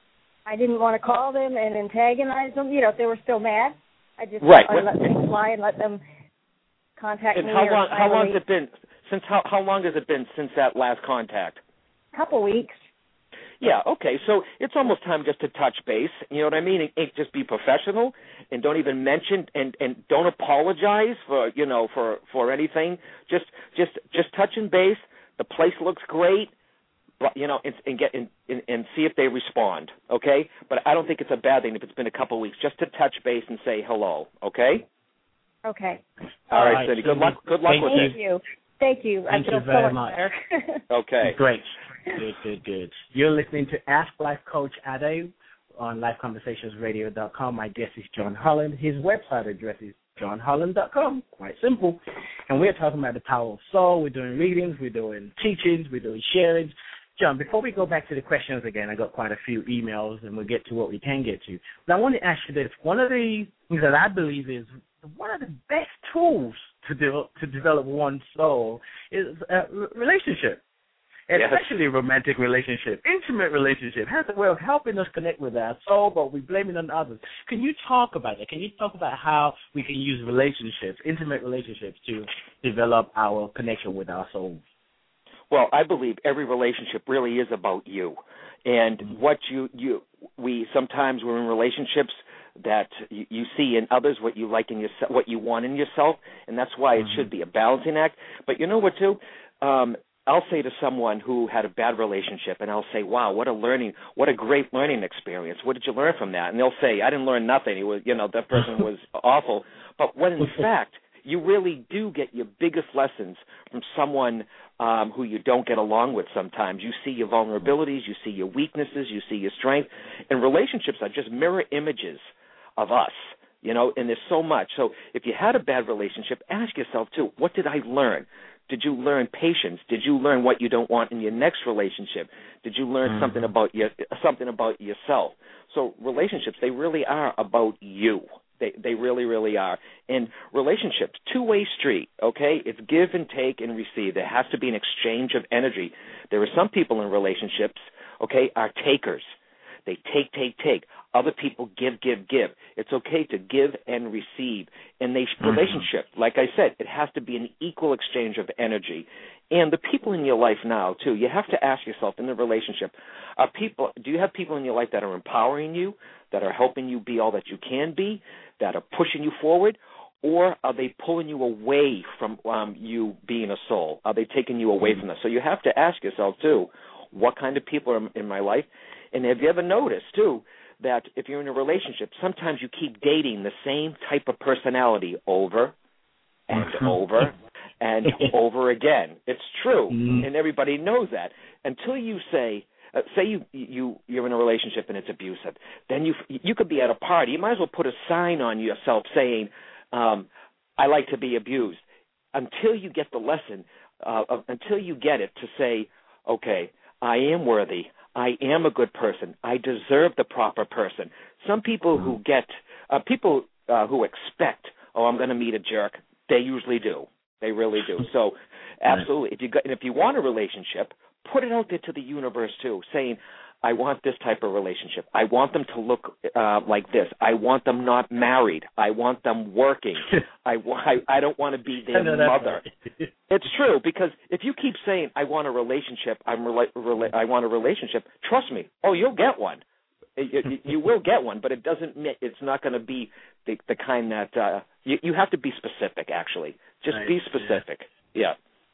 I didn't want to call them and antagonize them. You know, if they were still mad, I just right. I let them fly and let them contact and me. how long? Or how long has it been since? How how long has it been since that last contact? A couple weeks. Yeah. Okay. So it's almost time just to touch base. You know what I mean? And, and just be professional, and don't even mention and, and don't apologize for you know for, for anything. Just just just touching base. The place looks great. You know, and, and get and, and see if they respond, okay? But I don't think it's a bad thing if it's been a couple of weeks, just to touch base and say hello, okay? Okay. All right, Cindy. Good luck. Good luck Thank with you. it. Thank you. Thank you. Thank I feel you very so much. better. Okay. Great. Good, good, good. You're listening to Ask Life Coach Ade on life conversations radio dot com. My guest is John Holland. His website address is john holland dot com. Quite simple. And we're talking about the power of soul. We're doing readings. We're doing teachings. We're doing sharings. John, before we go back to the questions again, I got quite a few emails, and we'll get to what we can get to. But I want to ask you this. One of the things that I believe is one of the best tools to, de- to develop one's soul is a relationship, especially a romantic relationship, intimate relationship. Has a way of helping us connect with our soul, but we blame it on others. Can you talk about that? Can you talk about how we can use relationships, intimate relationships, to develop our connection with our souls? Well, I believe every relationship really is about you, and what you you we sometimes we're in relationships that you, you see in others what you like in yourself, what you want in yourself, and that's why mm-hmm. it should be a balancing act. But you know what, too? Um, I'll say to someone who had a bad relationship, and I'll say, "Wow, what a learning, what a great learning experience. What did you learn from that?" And they'll say, "I didn't learn nothing. It was, you know, that person was awful." But when in fact you really do get your biggest lessons from someone um, who you don't get along with sometimes. You see your vulnerabilities, you see your weaknesses, you see your strength. And relationships are just mirror images of us, you know, and there's so much. So if you had a bad relationship, ask yourself, too, what did I learn? Did you learn patience? Did you learn what you don't want in your next relationship? Did you learn mm-hmm. something about your something about yourself? So relationships, they really are about you. They they really, really are. And relationships, two-way street, okay? It's give and take and receive. There has to be an exchange of energy. There are some people in relationships, okay, are takers. They take, take, take. Other people give, give, give. It's okay to give and receive. In a mm-hmm. relationship, like I said, it has to be an equal exchange of energy. And the people in your life now, too, you have to ask yourself in the relationship, are people? Do you have people in your life that are empowering you, that are helping you be all that you can be, that are pushing you forward, or are they pulling you away from um, you being a soul? Are they taking you away mm-hmm. from that? So you have to ask yourself, too, what kind of people are in my life? And have you ever noticed, too, that if you're in a relationship, sometimes you keep dating the same type of personality over and over and over again? It's true, mm. and everybody knows that. Until you say, uh, say you, you, you're in a relationship and it's abusive, then you you could be at a party. You might as well put a sign on yourself saying, um, I like to be abused. Until you get the lesson, uh, of, until you get it to say, okay, I am worthy. I am a good person. I deserve the proper person. Some people who get, uh, people uh, who expect, oh, I'm going to meet a jerk, they usually do. They really do. So, absolutely. If you got, and if you want a relationship, put it out there to the universe too, saying, I want this type of relationship. I want them to look uh, like this. I want them not married. I want them working. I, I, I don't want to be their mother. It's true, because if you keep saying, I want a relationship, I'm rela- rela- I want a relationship, trust me, oh, you'll get one. You, you will get one, but it doesn't mean it's not going to be the, the kind that uh, you, you have to be specific, actually. Just right. be specific. Yeah.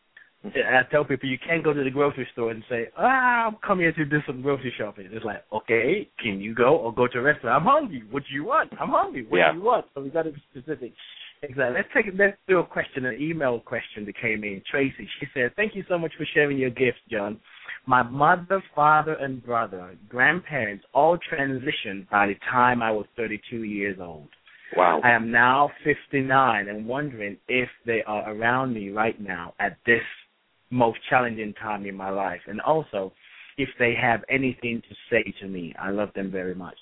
I tell people you can't go to the grocery store and say, ah, I'm coming here to do some grocery shopping. It's like, okay, can you go or go to a restaurant? I'm hungry. What do you want? I'm hungry. What yeah. do you want? So we got to be specific. Exactly. Let's take let's do a question, an email question that came in. Tracy, she said, thank you so much for sharing your gifts, John. My mother, father, and brother, grandparents all transitioned by the time I was thirty-two years old. Wow. I am now fifty-nine and wondering if they are around me right now at this most challenging time in my life, and also if they have anything to say to me. I love them very much.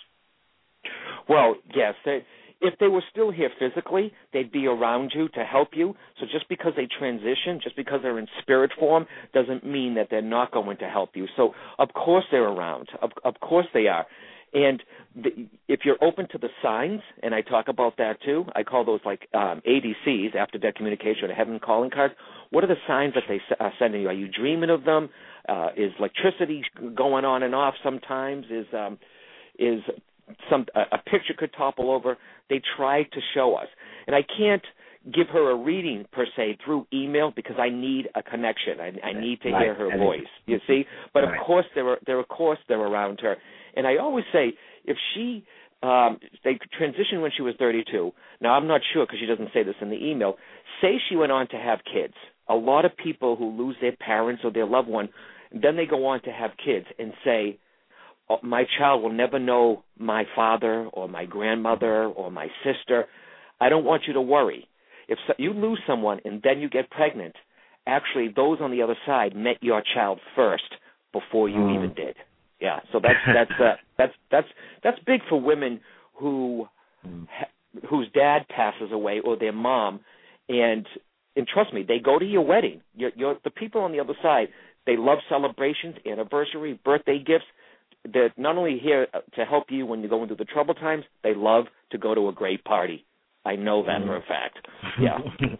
Well, yes, they, if they were still here physically, they'd be around you to help you. So just because they transition, just because they're in spirit form, doesn't mean that they're not going to help you. So of course they're around. Of, of course they are. And the, if you're open to the signs, and I talk about that too, I call those like um, A D Cs, after death communication, or heaven calling cards. What are the signs that they are sending you? Are you dreaming of them? Uh, is electricity going on and off sometimes? Is um, is some a, a picture could topple over? They try to show us, and I can't give her a reading per se through email because I need a connection. I, I need to right. hear her voice. You see, but right. of course they're they're of course they're around her. And I always say, if she, um, they transitioned when she was thirty-two. Now, I'm not sure because she doesn't say this in the email. Say she went on to have kids. A lot of people who lose their parents or their loved one, then they go on to have kids and say, oh, my child will never know my father or my grandmother or my sister. I don't want you to worry. If so, you lose someone and then you get pregnant, actually those on the other side met your child first before you mm. even did. Yeah, so that's that's uh, that's that's that's big for women who ha, whose dad passes away or their mom, and and trust me, they go to your wedding. You're, you're, the people on the other side, they love celebrations, anniversary, birthday gifts. They're not only here to help you when you're going through the troubled times, they love to go to a great party. I know that mm. for a fact. Yeah.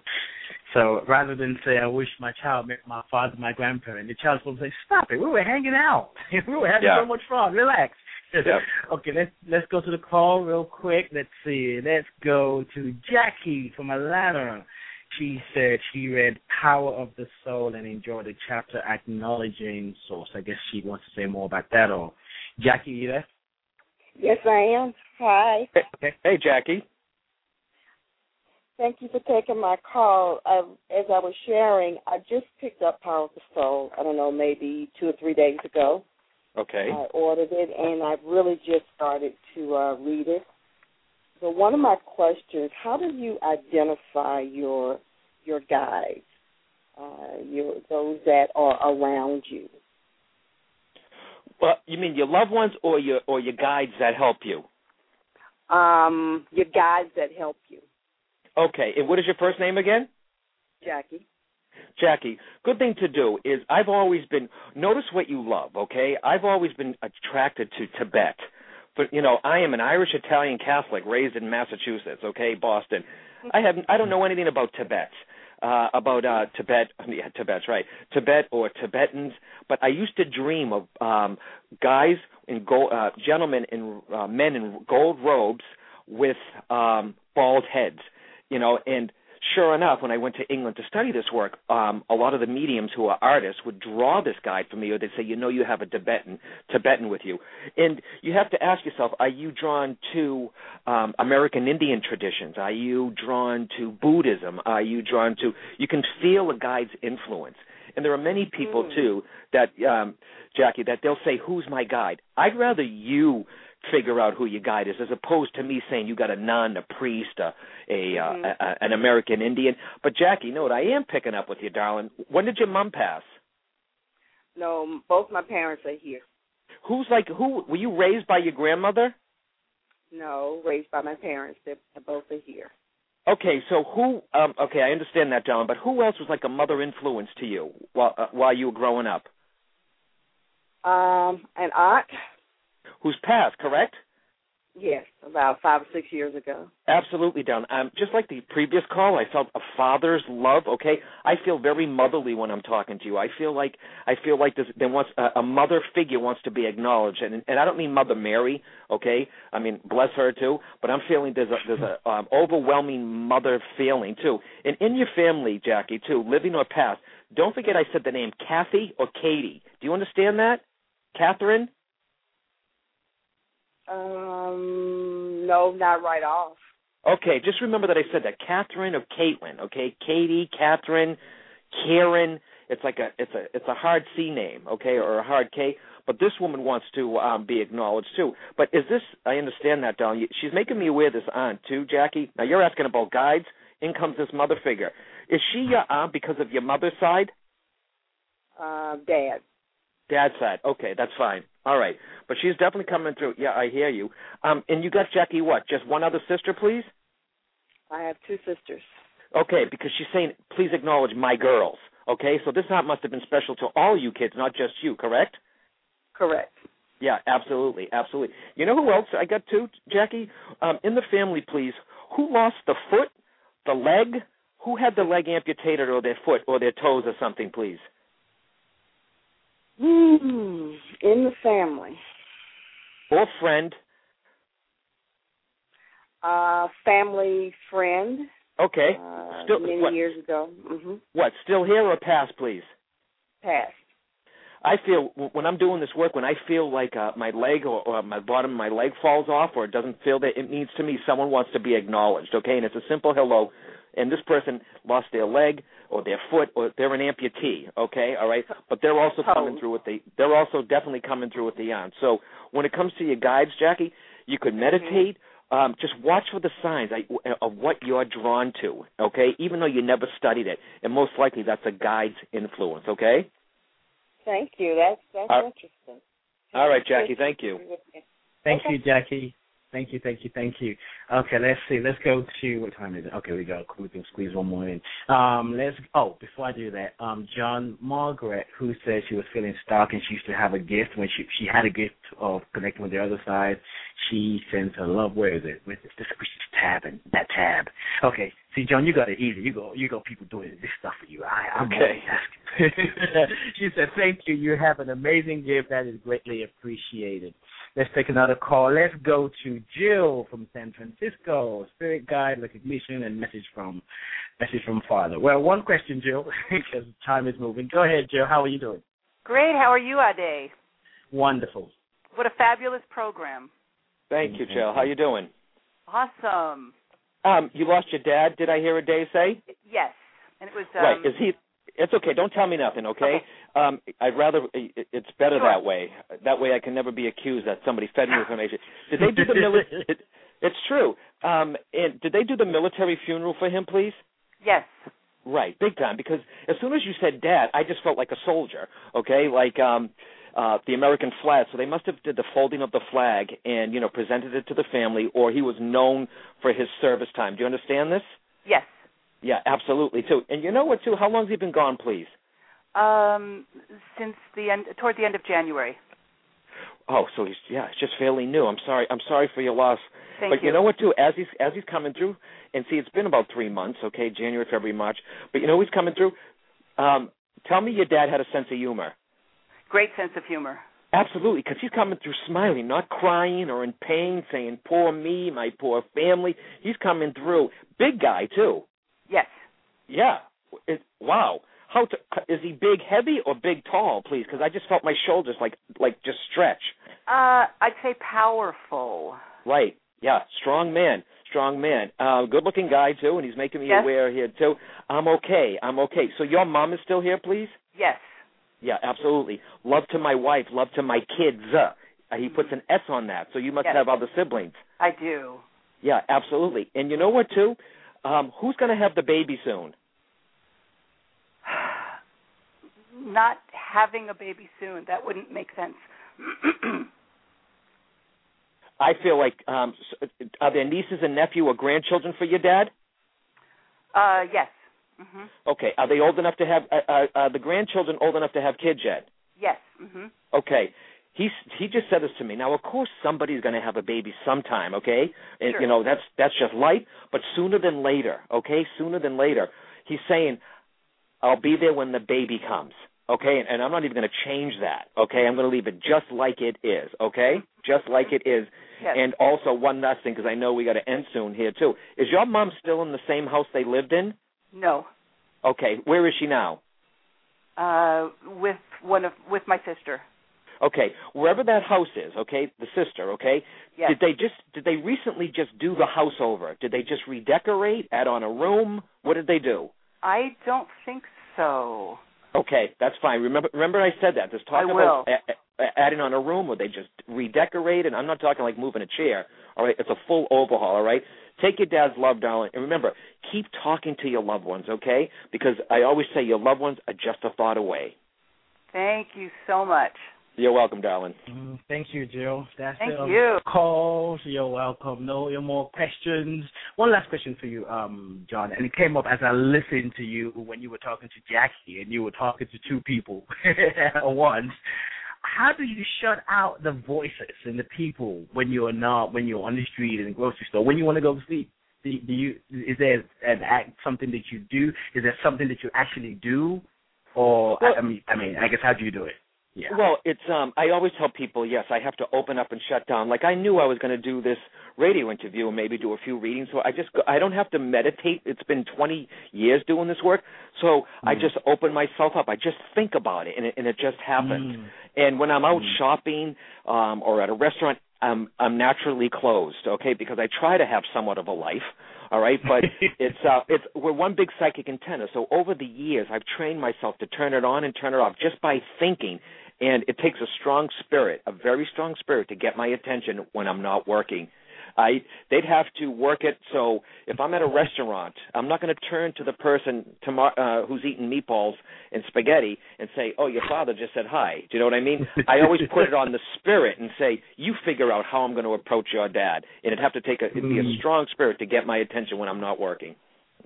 So rather than say, I wish my child met my father, my grandparent, the child's supposed to say, stop it, we were hanging out. we were having yeah. so much fun. Relax. Yep. Okay, let's let's go to the call real quick. Let's see. Let's go to Jackie from Atlanta. She said she read Power of the Soul and enjoyed the chapter Acknowledging Source. I guess she wants to say more about that. Or Jackie, you there? Yes, I am. Hi. Hey, hey Jackie. Thank you for taking my call. Uh, as I was sharing, I just picked up Power of the Soul, I don't know, maybe two or three days ago. Okay. I ordered it, and I've really just started to uh, read it. So one of my questions, how do you identify your your guides, uh, your, those that are around you? Well, you mean your loved ones or your or your guides that help you? Um, your guides that help you. Okay, and what is your first name again? Jackie. Jackie, good thing to do is I've always been, notice what you love, okay? I've always been attracted to Tibet. But, you know, I am an Irish-Italian Catholic raised in Massachusetts, okay, Boston. I have I don't know anything about Tibet, uh, about uh, Tibet, yeah, Tibet's right, Tibet or Tibetans, but I used to dream of um, guys in gold, uh, gentlemen in, uh, men in gold robes with um, bald heads. You know, and sure enough, when I went to England to study this work, um, a lot of the mediums who are artists would draw this guide for me, or they'd say, you know, you have a Tibetan Tibetan with you. And you have to ask yourself, are you drawn to um, American Indian traditions? Are you drawn to Buddhism? Are you drawn to, you can feel a guide's influence. And there are many people, mm. too, that, um, Jackie, that they'll say, who's my guide? I'd rather you figure out who your guide is, as opposed to me saying you got a nun, a priest, a, a, mm-hmm. uh, a an American Indian. But Jackie, know what I am picking up with you, darling. When did your mom pass? No, both my parents are here. Who's like who? Were you raised by your grandmother? No, raised by my parents. They both are here. Okay, so who? Um, okay, I understand that, darling. But who else was like a mother influence to you while uh, while you were growing up? Um, an aunt who's passed, correct? Yes, about five or six years ago. Absolutely, Dawn. Um, just like the previous call, I felt a father's love. Okay, I feel very motherly when I'm talking to you. I feel like I feel like this, there wants a, a mother figure wants to be acknowledged, and and I don't mean Mother Mary. Okay, I mean bless her too. But I'm feeling there's a there's a um, overwhelming mother feeling too. And in your family, Jackie, too, living or past. Don't forget I said the name Kathy or Katie. Do you understand that, Catherine? Um, no, not right off. Okay, just remember that I said that. Catherine or Caitlin, okay? Katie, Catherine, Karen. It's like a it's a it's a hard C name, okay, or a hard K. But this woman wants to um, be acknowledged too. But is this? I understand that, Dawn. She's making me aware of this aunt too, Jackie. Now you're asking about guides. In comes this mother figure. Is she your aunt because of your mother's side? Uh, Dad. Dad's side. Okay, that's fine. All right. But she's definitely coming through. Yeah, I hear you. Um, and you got, Jackie, what, just one other sister, please? I have two sisters. Okay, because she's saying, please acknowledge my girls. Okay, so this aunt must have been special to all you kids, not just you, correct? Correct. Yeah, absolutely, absolutely. You know who else I got too, Jackie? Um, in the family, please, who lost the foot, the leg? Who had the leg amputated or their foot or their toes or something, please? Hmm, in the family. Or friend. Uh, family friend. Okay. Uh, still, many what, years ago. Mm-hmm. What, still here or past, please? Past. I feel, when I'm doing this work, when I feel like uh, my leg or, or my bottom of my leg falls off or it doesn't feel that it needs to me, someone wants to be acknowledged, okay? And it's a simple hello. And this person lost their leg or their foot or they're an amputee, okay, all right? But they're also coming through with the, they're also definitely coming through with the aunt. So when it comes to your guides, Jackie, you could meditate. Mm-hmm. Um, just watch for the signs of what you're drawn to, okay, even though you never studied it. And most likely that's a guide's influence, okay? Thank you. That's, that's uh, interesting. All right, Jackie, thank you. Thank okay. you, Jackie. Thank you, thank you, thank you. Okay, let's see. Let's go to, what time is it? Okay, we go. We can squeeze one more in. Um, let's. Oh, before I do that, um, John Margaret, who said she was feeling stuck and she used to have a gift when she she had a gift of connecting with the other side. She sends her love. Where is it? Where is it? This tab and that tab. Okay. See, John, you got it easy. You go. You got people doing this stuff for you. I, I'm okay. She said, "Thank you. You have an amazing gift. That is greatly appreciated." Let's take another call. Let's go to Jill from San Francisco. Spirit guide, recognition, and message from message from Father. Well, one question, Jill, because time is moving. Go ahead, Jill. How are you doing? Great. How are you, Ade? Wonderful. What a fabulous program. Thank you, Jill. How you doing? Awesome. Um, you lost your dad, did I hear a day say? Yes. And it was um, right. Is he? It's okay. Don't tell me nothing, okay? okay. Um, I'd rather. It's better sure. that way. That way, I can never be accused that somebody fed me information. Did they do the military? it, It's true. Um, and did they do the military funeral for him, please? Yes. Right, big time. Because as soon as you said dad, I just felt like a soldier. Okay, like um, uh, the American flag. So they must have did the folding of the flag and you know presented it to the family, or he was known for his service time. Do you understand this? Yes. Yeah, absolutely, too. And you know what, too? How long has he been gone, please? Um, since the end, toward the end of January. Oh, so he's yeah, it's just fairly new. I'm sorry. I'm sorry for your loss. Thank but you. you know what, too? As he's as he's coming through, and see, it's been about three months. Okay, January, February, March. But you know he's coming through. Um, tell me your dad had a sense of humor. Great sense of humor. Absolutely, because he's coming through smiling, not crying or in pain, saying "poor me, my poor family." He's coming through. Big guy too. Yes. Yeah. It, wow. How to, is he big, heavy, or big, tall, please? Because I just felt my shoulders like like just stretch. Uh, I'd say powerful. Right. Yeah. Strong man. Strong man. Uh, good-looking guy too, and he's making me yes. aware here too. I'm okay. I'm okay. So your mom is still here, please? Yes. Yeah. Absolutely. Love to my wife. Love to my kids. Uh, he puts an S on that, so you must yes. have other siblings. I do. Yeah. Absolutely. And you know what too? Um, who's going to have the baby soon? Not having a baby soon. That wouldn't make sense. I feel like, um, are there nieces and nephew or grandchildren for your dad? Uh, yes. Mm-hmm. Okay. Are they old enough to have, uh, uh, are the grandchildren old enough to have kids yet? Yes. Mm-hmm. Okay. He's, he just said this to me. Now, of course, somebody's going to have a baby sometime, okay? And, sure. You know, that's that's just life, but sooner than later, okay? Sooner than later. He's saying, I'll be there when the baby comes, okay? And, and I'm not even going to change that, okay? I'm going to leave it just like it is, okay? Just like it is. Yes. And also, one last thing, because I know we got to end soon here, too. Is your mom still in the same house they lived in? No. Okay. Where is she now? Uh, with one of with my sister. Okay, wherever that house is, okay, the sister, okay. Yes. Did they just did they recently just do the house over? Did they just redecorate, add on a room? What did they do? I don't think so. Okay, that's fine. Remember, remember I said that. There's talk I about will. A, a, adding on a room, or they just redecorate, and I'm not talking like moving a chair. All right, it's a full overhaul. All right. Take your dad's love, darling, and remember, keep talking to your loved ones, okay? Because I always say your loved ones are just a thought away. Thank you so much. You're welcome, darling. Mm, thank you, Jill. That's Thank it. you. Calls. You're welcome. No more questions. One last question for you, um, John. And it came up as I listened to you when you were talking to Jackie, and you were talking to two people at once. How do you shut out the voices and the people when you're not when you're on the street in the grocery store when you want to go to sleep? Do, do you is there an act something that you do? Is there something that you actually do, or well, I, I mean I mean I guess how do you do it? Yeah. Well, it's um I always tell people, yes, I have to open up and shut down. Like I knew I was going to do this radio interview and maybe do a few readings, so I just go, I don't have to meditate. It's been twenty years doing this work, so mm. I just open myself up. I just think about it, and it, and it just happens. Mm. And when I'm out mm. shopping um, or at a restaurant, I'm I'm naturally closed, okay, because I try to have somewhat of a life. All right, but it's uh, it's we're one big psychic antenna. So over the years, I've trained myself to turn it on and turn it off just by thinking. And it takes a strong spirit, a very strong spirit, to get my attention when I'm not working. I they'd have to work it so if I'm at a restaurant, I'm not going to turn to the person tomorrow, uh, who's eating meatballs and spaghetti and say, "Oh, your father just said hi." Do you know what I mean? I always put it on the spirit and say, "You figure out how I'm going to approach your dad." And it'd have to take a it'd be a strong spirit to get my attention when I'm not working.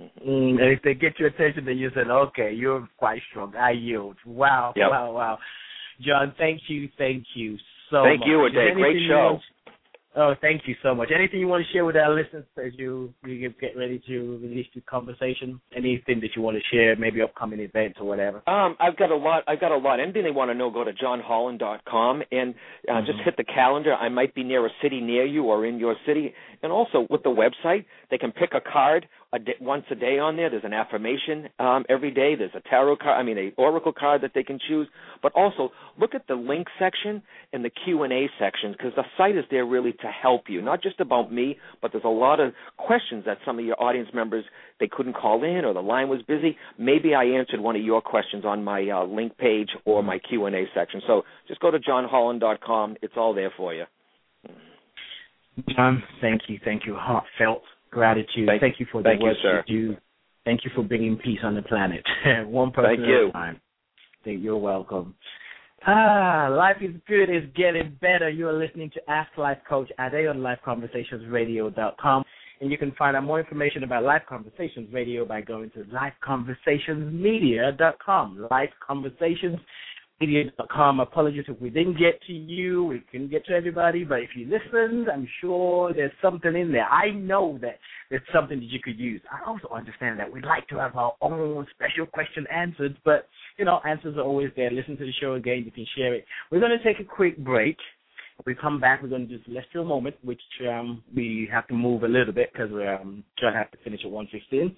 Mm, and if they get your attention, then you said, "Okay, you're quite strong. I yield." Wow, yep. wow, wow. John, thank you, thank you so thank much. Thank you, Ade. Great show. Oh, thank you so much. Anything you want to share with our listeners as you, you get ready to release the conversation? Anything that you want to share, maybe upcoming events or whatever? Um, I've got a lot. I've got a lot. Anything they want to know, go to john holland dot com and uh, mm-hmm. just hit the calendar. I might be near a city near you or in your city. And also with the website, they can pick a card a day, once a day on there. There's an affirmation um, every day. There's a tarot card, I mean, a oracle card that they can choose. But also look at the link section and the Q and A sections, because the site is there really to help you, not just about me, but there's a lot of questions that some of your audience members, they couldn't call in or the line was busy. Maybe I answered one of your questions on my uh, link page or my Q and A section. So just go to john holland dot com. It's all there for you. John, thank you. Thank you. Heartfelt gratitude. Thank, thank you for the thank work you, sir. you do. Thank you for bringing peace on the planet. One person thank you. at a time. Thank you're welcome. Ah, life is good. It's getting better. You are listening to Ask Life Coach Ade on life conversations radio dot com. And you can find out more information about Life Conversations Radio by going to life conversations media dot com. Life Conversations media dot com. Apologies if we didn't get to you. We couldn't get to everybody. But if you listened, I'm sure there's something in there. I know that there's something that you could use. I also understand that we'd like to have our own special question answered. But, you know, answers are always there. Listen to the show again. You can share it. We're going to take a quick break. We come back, we're going to do Celestial Moment, which um, we have to move a little bit because we're um, trying to have to finish at one fifteen.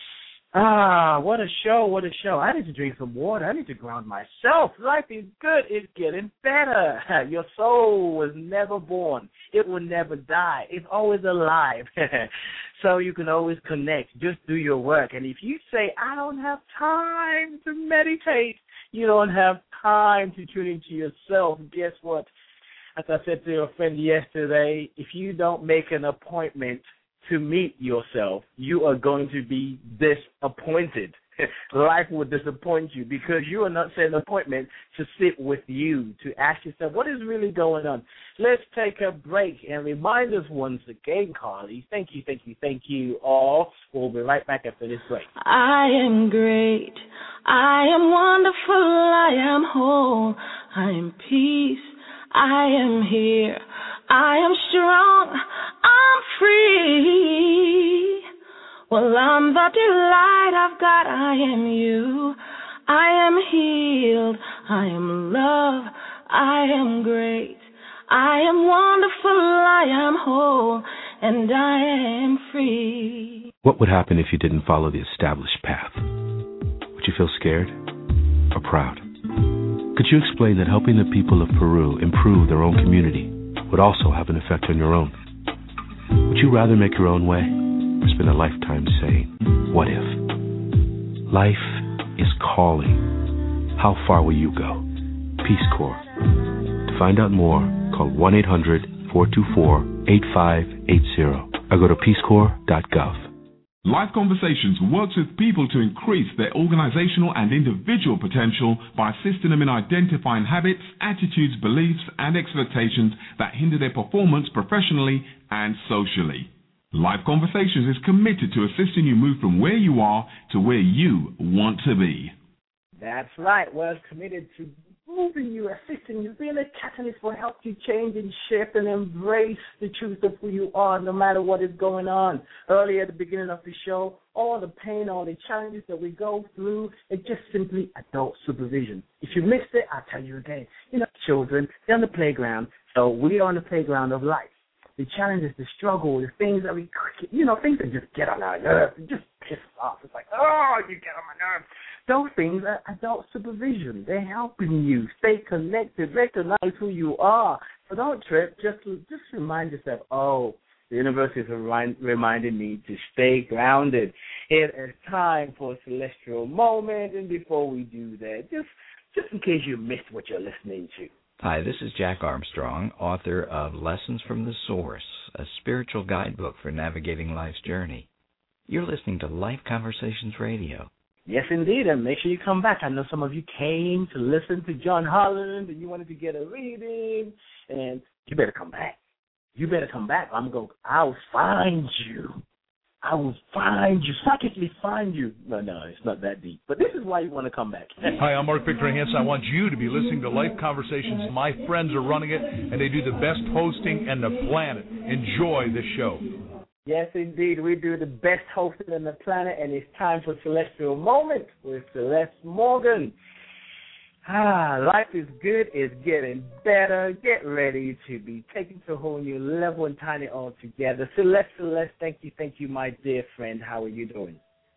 Ah, what a show, what a show. I need to drink some water. I need to ground myself. Life is good. It's getting better. Your soul was never born. It will never die. It's always alive. So you can always connect. Just do your work. And if you say, I don't have time to meditate, you don't have time to tune into yourself, guess what? As I said to a friend yesterday, if you don't make an appointment to meet yourself, you are going to be disappointed. Life will disappoint you because you are not setting an appointment to sit with you, to ask yourself, what is really going on? Let's take a break and remind us once again, Carly. Thank you, thank you, thank you all. We'll be right back after this break. I am great. I am wonderful. I am whole. I am peace. I am here. I am strong. I'm free. Well, I'm the delight of God. I am you. I am healed. I am love. I am great. I am wonderful. I am whole. And I am free. What would happen if you didn't follow the established path? Would you feel scared or proud? Could you explain that helping the people of Peru improve their own community would also have an effect on your own? Would you rather make your own way or spend a lifetime saying, what if? Life is calling. How far will you go? Peace Corps. To find out more, call one eight hundred, four two four, eight five eight zero or go to peace corps dot gov. Life Conversations works with people to increase their organizational and individual potential by assisting them in identifying habits, attitudes, beliefs, and expectations that hinder their performance professionally and socially. Life Conversations is committed to assisting you move from where you are to where you want to be. That's right. We're committed to moving you, assisting you, being a catalyst for help you change and shift and embrace the truth of who you are no matter what is going on. Earlier at the beginning of the show, all the pain, all the challenges that we go through, it's just simply adult supervision. If you missed it, I'll tell you again. You know, children, they're on the playground, so we are on the playground of life. The challenges, the struggle, the things that we, you know, things that just get on our nerves, it just piss us off. It's like, oh, you get on my nerves. Those things are adult supervision. They're helping you stay connected, recognize who you are. So don't trip. Just just remind yourself, oh, the universe is remind, reminding me to stay grounded. It is time for a celestial moment. And before we do that, just just in case you missed what you're listening to. Hi, this is Jack Armstrong, author of Lessons from the Source, a spiritual guidebook for navigating life's journey. You're listening to Life Conversations Radio. Yes, indeed, and make sure you come back. I know some of you came to listen to John Holland, and you wanted to get a reading, and you better come back. You better come back. I'm going. I'll find you. I will find you. Psychically find you. No, no, it's not that deep. But this is why you want to come back. Hi, I'm Mark Victor Hansen. I want you to be listening to Life Conversations. My friends are running it, and they do the best hosting on the planet. Enjoy the show. Yes, indeed. We do the best hosting on the planet, and it's time for Celestial Moment with Celeste Morgan. Ah, life is good. It's getting better. Get ready to be taken to a whole new level and tying it all together. Celeste, Celeste, thank you, thank you, my dear friend. How are you doing?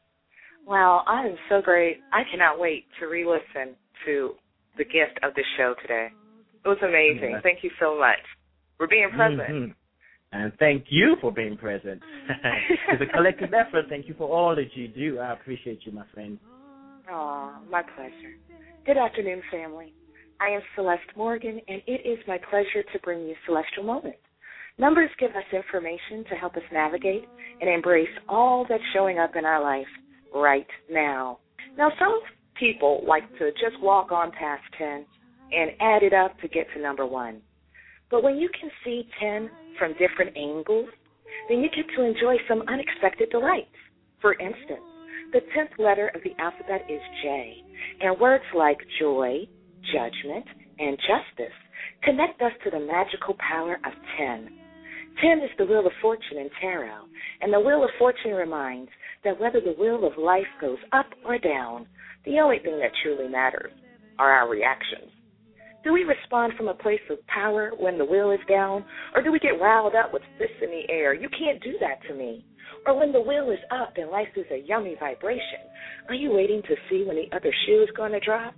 Well, I am so great. I cannot wait to re-listen to the gift of this show today. It was amazing. Yeah. Thank you so much for being present. Mm-hmm. And thank you for being present. It's a collective effort. Thank you for all that you do. I appreciate you, my friend. Oh, my pleasure. Good afternoon, family. I am Celeste Morgan, and it is my pleasure to bring you Celestial Moment. Numbers give us information to help us navigate and embrace all that's showing up in our life right now. Now, some people like to just walk on past ten and add it up to get to number one. But when you can see ten from different angles, then you get to enjoy some unexpected delights. For instance, the tenth letter of the alphabet is J, and words like joy, judgment, and justice connect us to the magical power of ten. ten is the wheel of fortune in tarot, and the wheel of fortune reminds that whether the wheel of life goes up or down, the only thing that truly matters are our reactions. Do we respond from a place of power when the wheel is down, or do we get riled up with fists in the air? You can't do that to me. Or when the wheel is up and life is a yummy vibration, are you waiting to see when the other shoe is going to drop?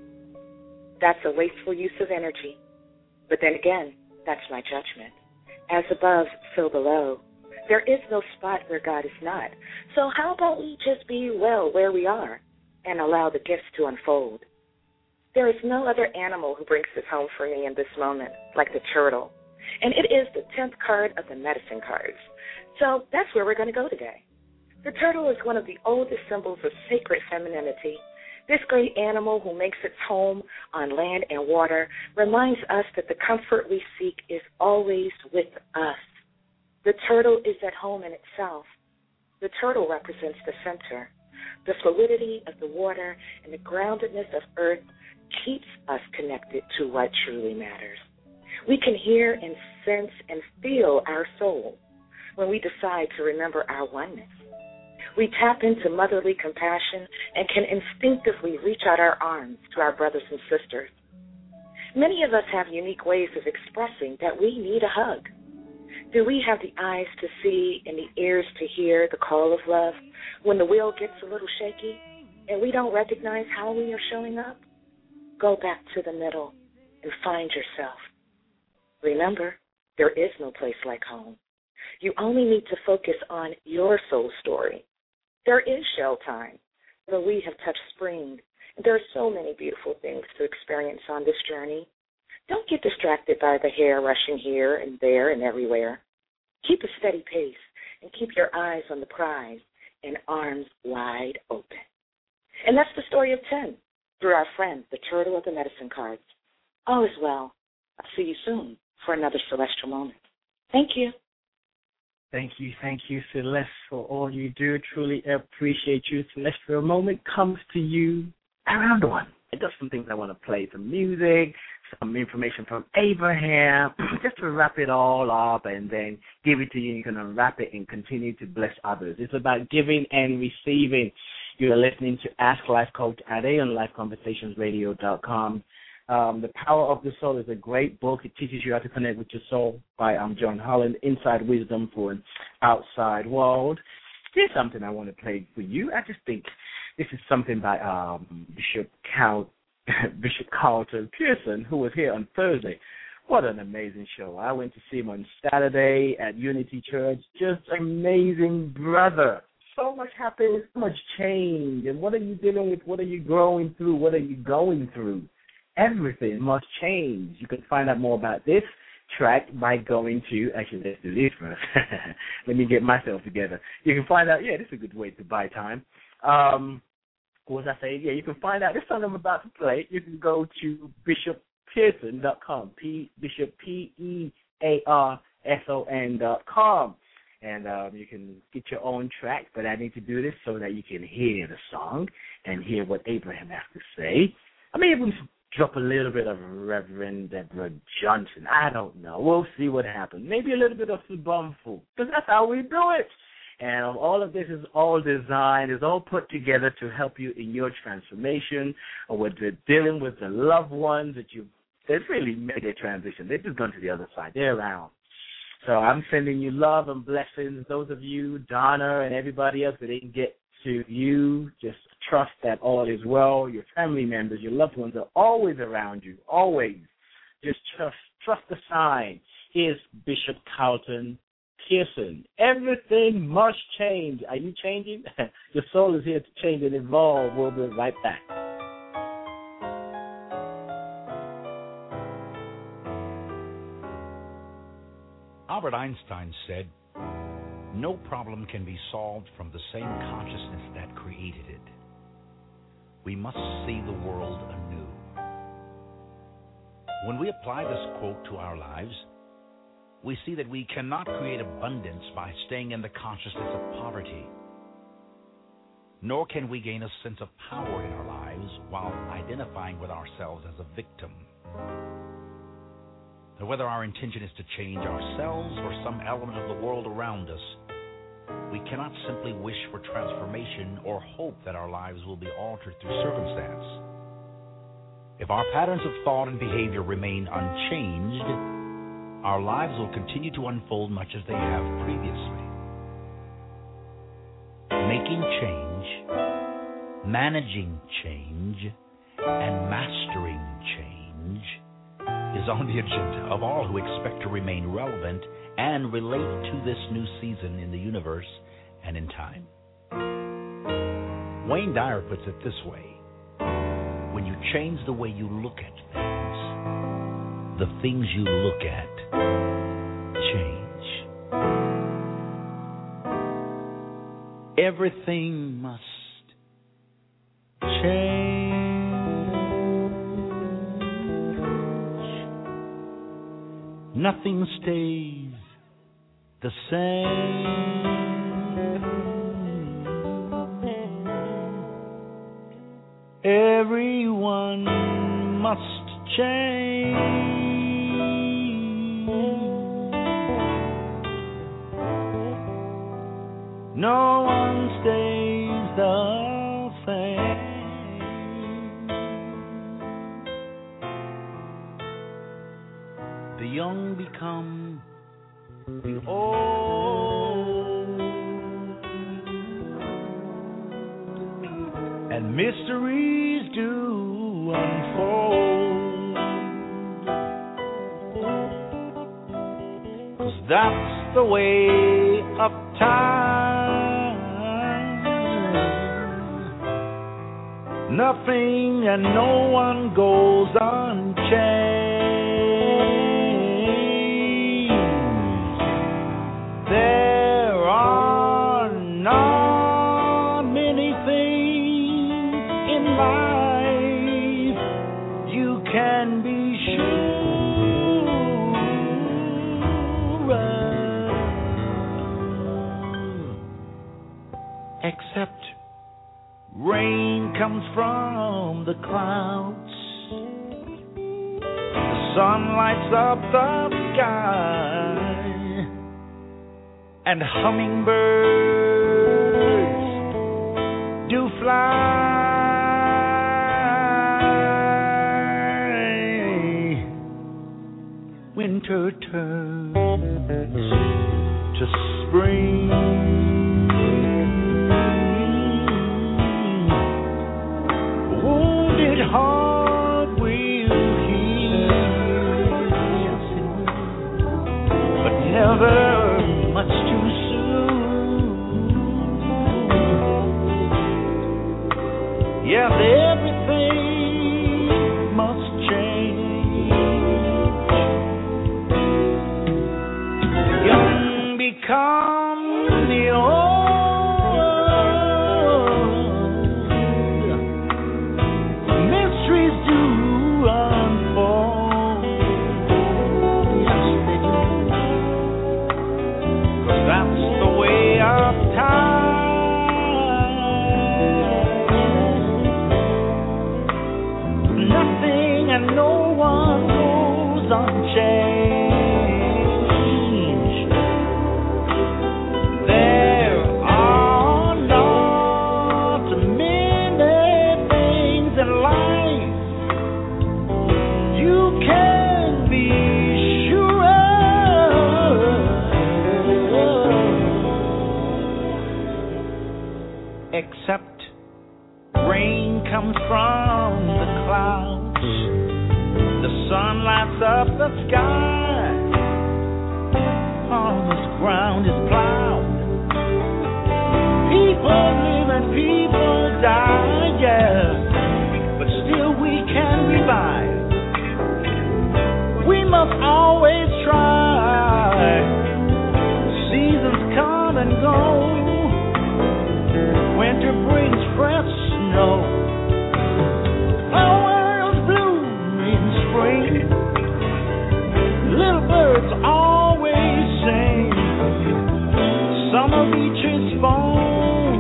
That's a wasteful use of energy. But then again, that's my judgment. As above, so below. There is no spot where God is not. So how about we just be well where we are and allow the gifts to unfold? There is no other animal who brings this home for me in this moment like the turtle. And it is the tenth card of the medicine cards. So that's where we're going to go today. The turtle is one of the oldest symbols of sacred femininity. This great animal who makes its home on land and water reminds us that the comfort we seek is always with us. The turtle is at home in itself. The turtle represents the center. The fluidity of the water and the groundedness of earth keeps us connected to what truly matters. We can hear and sense and feel our soul when we decide to remember our oneness. We tap into motherly compassion and can instinctively reach out our arms to our brothers and sisters. Many of us have unique ways of expressing that we need a hug. Do we have the eyes to see and the ears to hear the call of love when the wheel gets a little shaky and we don't recognize how we are showing up? Go back to the middle and find yourself. Remember, there is no place like home. You only need to focus on your soul story. There is shell time, where we have touched spring, and there are so many beautiful things to experience on this journey. Don't get distracted by the hair rushing here and there and everywhere. Keep a steady pace and keep your eyes on the prize and arms wide open. And that's the story of ten, through our friend, the Turtle of the Medicine Cards. All is well. I'll see you soon for another Celestial Moment. Thank you. Thank you, thank you, Celeste, for all you do. Truly appreciate you. Celestial Moment comes to you around one. Just some things I want to play, some music, some information from Abraham, just to wrap it all up and then give it to you. You can unwrap it and continue to bless others. It's about giving and receiving. You are listening to Ask Life Coach Ade on life conversations radio dot com. Um, the Power of the Soul is a great book. It teaches you how to connect with your soul by um, John Holland, Inside Wisdom for an Outside World. Here's something I want to play for you. I just think this is something by um, Bishop Cal- Bishop Carlton Pearson, who was here on Thursday. What an amazing show. I went to see him on Saturday at Unity Church. Just amazing brother. So much happiness, so much change. And what are you dealing with? What are you growing through? What are you going through? Everything must change. You can find out more about this track by going to, actually, let's do this first. Let me get myself together. You can find out, yeah, this is a good way to buy time. Um, what was I saying? Yeah, you can find out this song I'm about to play. You can go to bishop pearson dot com, P, Bishop P E A R S O N dot com. And um, you can get your own track, but I need to do this so that you can hear the song and hear what Abraham has to say. I mean, even drop a little bit of Reverend Deborah Johnson. I don't know. We'll see what happens. Maybe a little bit of Subamfu, because that's how we do it. And all of this is all designed, is all put together to help you in your transformation, or when you're dealing with the loved ones that you they've really made their transition. They've just gone to the other side. They're around. So I'm sending you love and blessings. Those of you, Donna and everybody else that didn't get to you, just trust that all is well. Your family members, your loved ones are always around you, always. Just trust, trust the sign. Here's Bishop Carlton Pearson. Everything must change. Are you changing? Your soul is here to change and evolve. We'll be right back. Albert Einstein said, "No problem can be solved from the same consciousness that created it. We must see the world anew." When we apply this quote to our lives, we see that we cannot create abundance by staying in the consciousness of poverty. Nor can we gain a sense of power in our lives while identifying with ourselves as a victim. So whether our intention is to change ourselves or some element of the world around us, we cannot simply wish for transformation or hope that our lives will be altered through circumstance. If our patterns of thought and behavior remain unchanged, our lives will continue to unfold much as they have previously. Making change, managing change, and mastering change is on the agenda of all who expect to remain relevant and relate to this new season in the universe and in time. Wayne Dyer puts it this way: when you change the way you look at things, the things you look at change. Everything must change. Nothing stays the same. Everyone must change. no one stays the same. The young become the old, and mysteries do unfold, 'cause that's the way of time. Nothing and no one goes unchanged. There are not many things in life you can be sure of, except rain comes from the clouds, the sun lights up the sky, and hummingbirds do fly. Winter turns to spring, wounded heart will heal, but never much too soon. Yes, everything must change. The young become the old. Mysteries do unfold. Yes, they do. 'Cause that's the way of time. Nothing and no one goes unchanged. There are not many things in life you can be sure of, except rain comes from the clouds, the sun lights up the sky, all this ground is plowed. People live and people die, yeah, but still we can revive. We must always try. Seasons come and go. Winter brings fresh snow. Flowers bloom in spring. Little birds always sing. Summer reaches foam.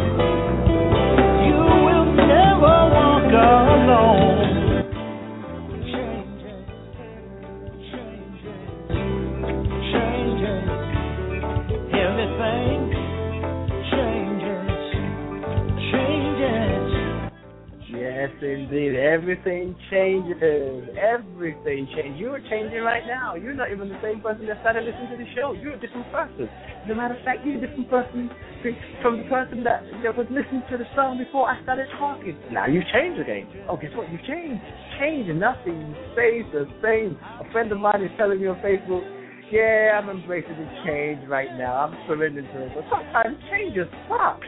You will never walk alone. Changes, changes, changes. Everything changes, changes. Yes, indeed. Everything changes. Everything changes. You're changing right now. You're not even the same person that started listening to the show. You're a different person. As a matter of fact, you're a different person from the person that, that was listening to the song before I started talking. Now you changed again. Oh, guess what? You changed. Change. Nothing stays the same. A friend of mine is telling me on Facebook, yeah, I'm embracing the change right now. I'm surrendering to it. But sometimes changes sucks.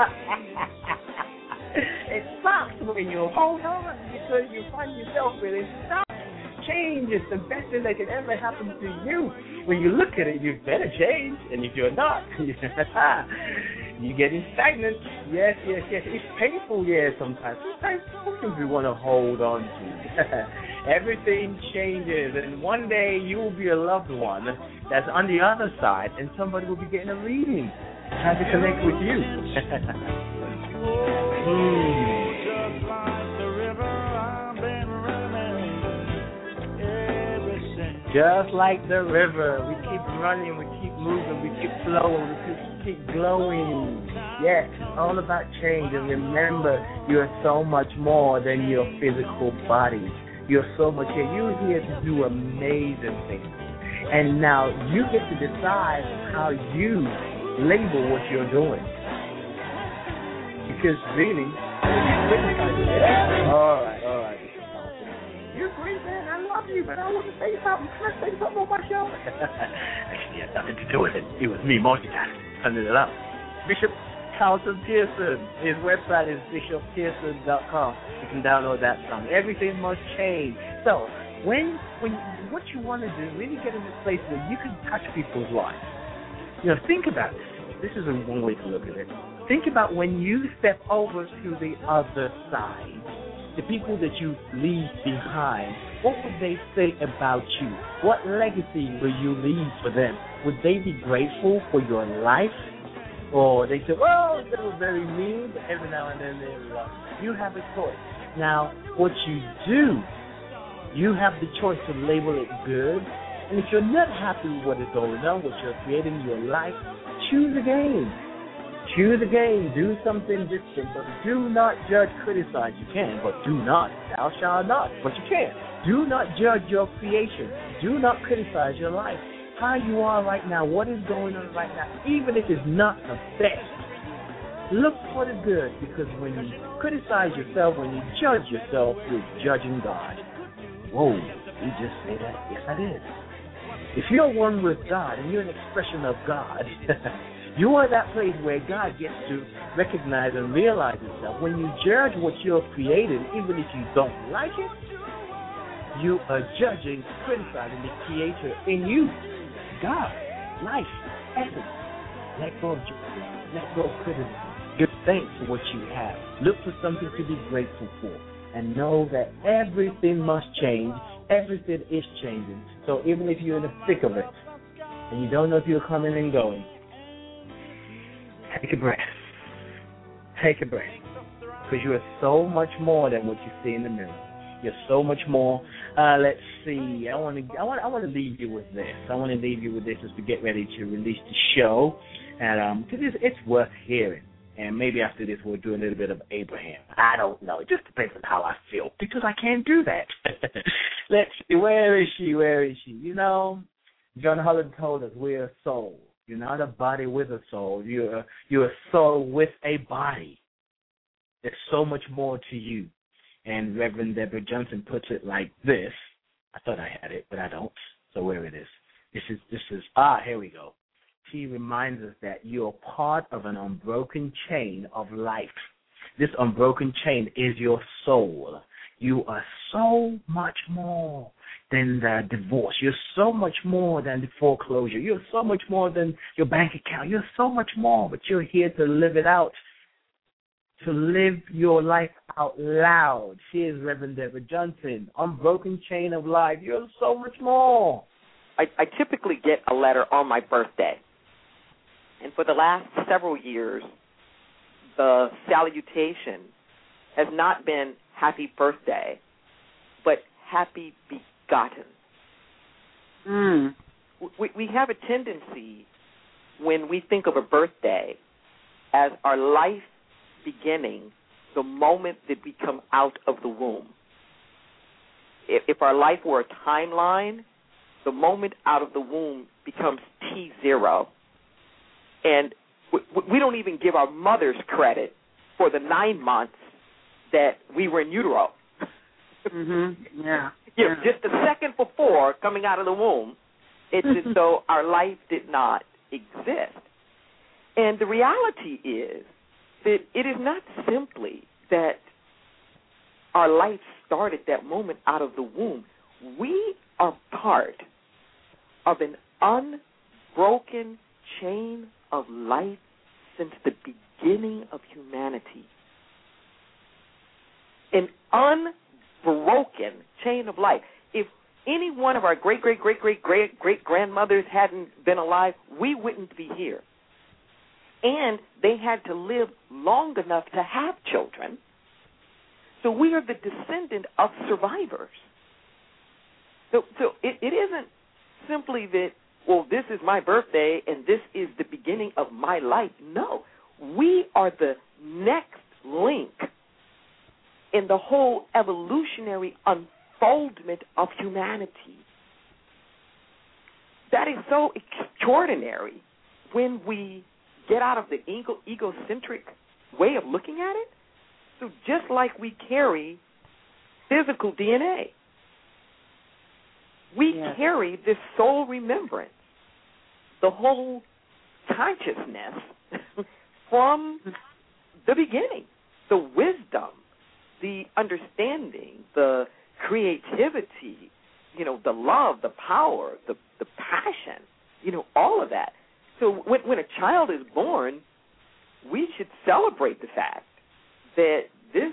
It sucks when you hold on because you find yourself really stuck. Change is the best thing that can ever happen to you. When you look at it, you better change. And if you're not, you're getting stagnant. Yes, yes, yes. It's painful, yes, sometimes. Sometimes something we want to hold on to. Everything changes. And one day you will be a loved one that's on the other side, and somebody will be getting a reading, trying to connect with you. mm. Just like the river, we keep running, we keep moving, we keep flowing, we keep, keep glowing. Yes, it's all about change. And remember, you're so much more than your physical body. You're so much here. You're here to do amazing things. And now you get to decide how you label what you're doing. Because really, all right, all right. You're great, man. I love you, but I want to say something. Can I say something on my show? Actually, it had nothing to do with it. It was me multitasking, turning it up. Bishop Carlton Pearson. His website is bishop pearson dot com. You can download that song. Everything must change. So, when when what you want to do, really get in this place where you can touch people's lives. You know, think about this. This is one way to look at it. Think about when you step over to the other side, the people that you leave behind, what would they say about you? What legacy will you leave for them? Would they be grateful for your life? Or they say, well, they were very mean, but every now and then they love you. You have a choice. Now, what you do, you have the choice to label it good. And if you're not happy with what is going on, what you're creating in your life, choose again. Choose again. Do something different. But do not judge, criticize. You can, but do not. Thou shalt not. But you can. Do not judge your creation. Do not criticize your life. How you are right now, what is going on right now, even if it's not the best. Look for the good, because when you criticize yourself, when you judge yourself, you're judging God. Whoa, you just say that? Yes, I did. If you're one with God and you're an expression of God, you are that place where God gets to recognize and realize itself. When you judge what you're creating, even if you don't like it, you are judging, criticizing the Creator in you. God, life, essence. Let go of judgment. Let go of criticism. Give thanks for what you have. Look for something to be grateful for. And know that everything must change. Everything is changing. So even if you're in the thick of it, and you don't know if you're coming and going, take a breath. Take a breath. Because you are so much more than what you see in the mirror. You're so much more. Uh, let's see. I want to. I want. I want to leave you with this. I want to leave you with this as we get ready to release the show, and um, because it's, it's worth hearing. And maybe after this we'll do a little bit of Abraham. I don't know. It just depends on how I feel, because I can't do that. Let's see. Where is she? Where is she? You know, John Holland told us we're a soul. You're not a body with a soul. You're a, you're a soul with a body. There's so much more to you. And Reverend Deborah Johnson puts it like this. I thought I had it, but I don't. So where it is. This is, this is, ah, here we go. She reminds us that you're part of an unbroken chain of life. This unbroken chain is your soul. You are so much more than the divorce. You're so much more than the foreclosure. You're so much more than your bank account. You're so much more, but you're here to live it out. To live your life out loud. She is Reverend Deborah Johnson. Unbroken chain of life. You're so much more. I, I typically get a letter on my birthday. And for the last several years, the salutation has not been happy birthday, but happy begotten. Mm. We, we have a tendency when we think of a birthday as our life beginning the moment that we come out of the womb. If, if our life were a timeline, the moment out of the womb becomes T zero. And we, we don't even give our mothers credit for the nine months that we were in utero. Mm-hmm. Yeah. You know, just a second before coming out of the womb, it's as though our life did not exist. And the reality is that it is not simply that our life started that moment out of the womb. We are part of an unbroken chain of life since the beginning of humanity. An unbroken chain of life. If any one of our great, great, great, great, great, great grandmothers hadn't been alive, we wouldn't be here. And they had to live long enough to have children. So we are the descendant of survivors. So, so it, it isn't simply that well, this is my birthday and this is the beginning of my life. No, we are the next link in the whole evolutionary unfoldment of humanity. That is so extraordinary when we get out of the ego- egocentric way of looking at it. So just like we carry physical D N A, we yeah. carry this soul remembrance, the whole consciousness from the beginning, the wisdom, the understanding, the creativity, you know, the love, the power, the, the passion, you know, all of that. So when, when a child is born, we should celebrate the fact that this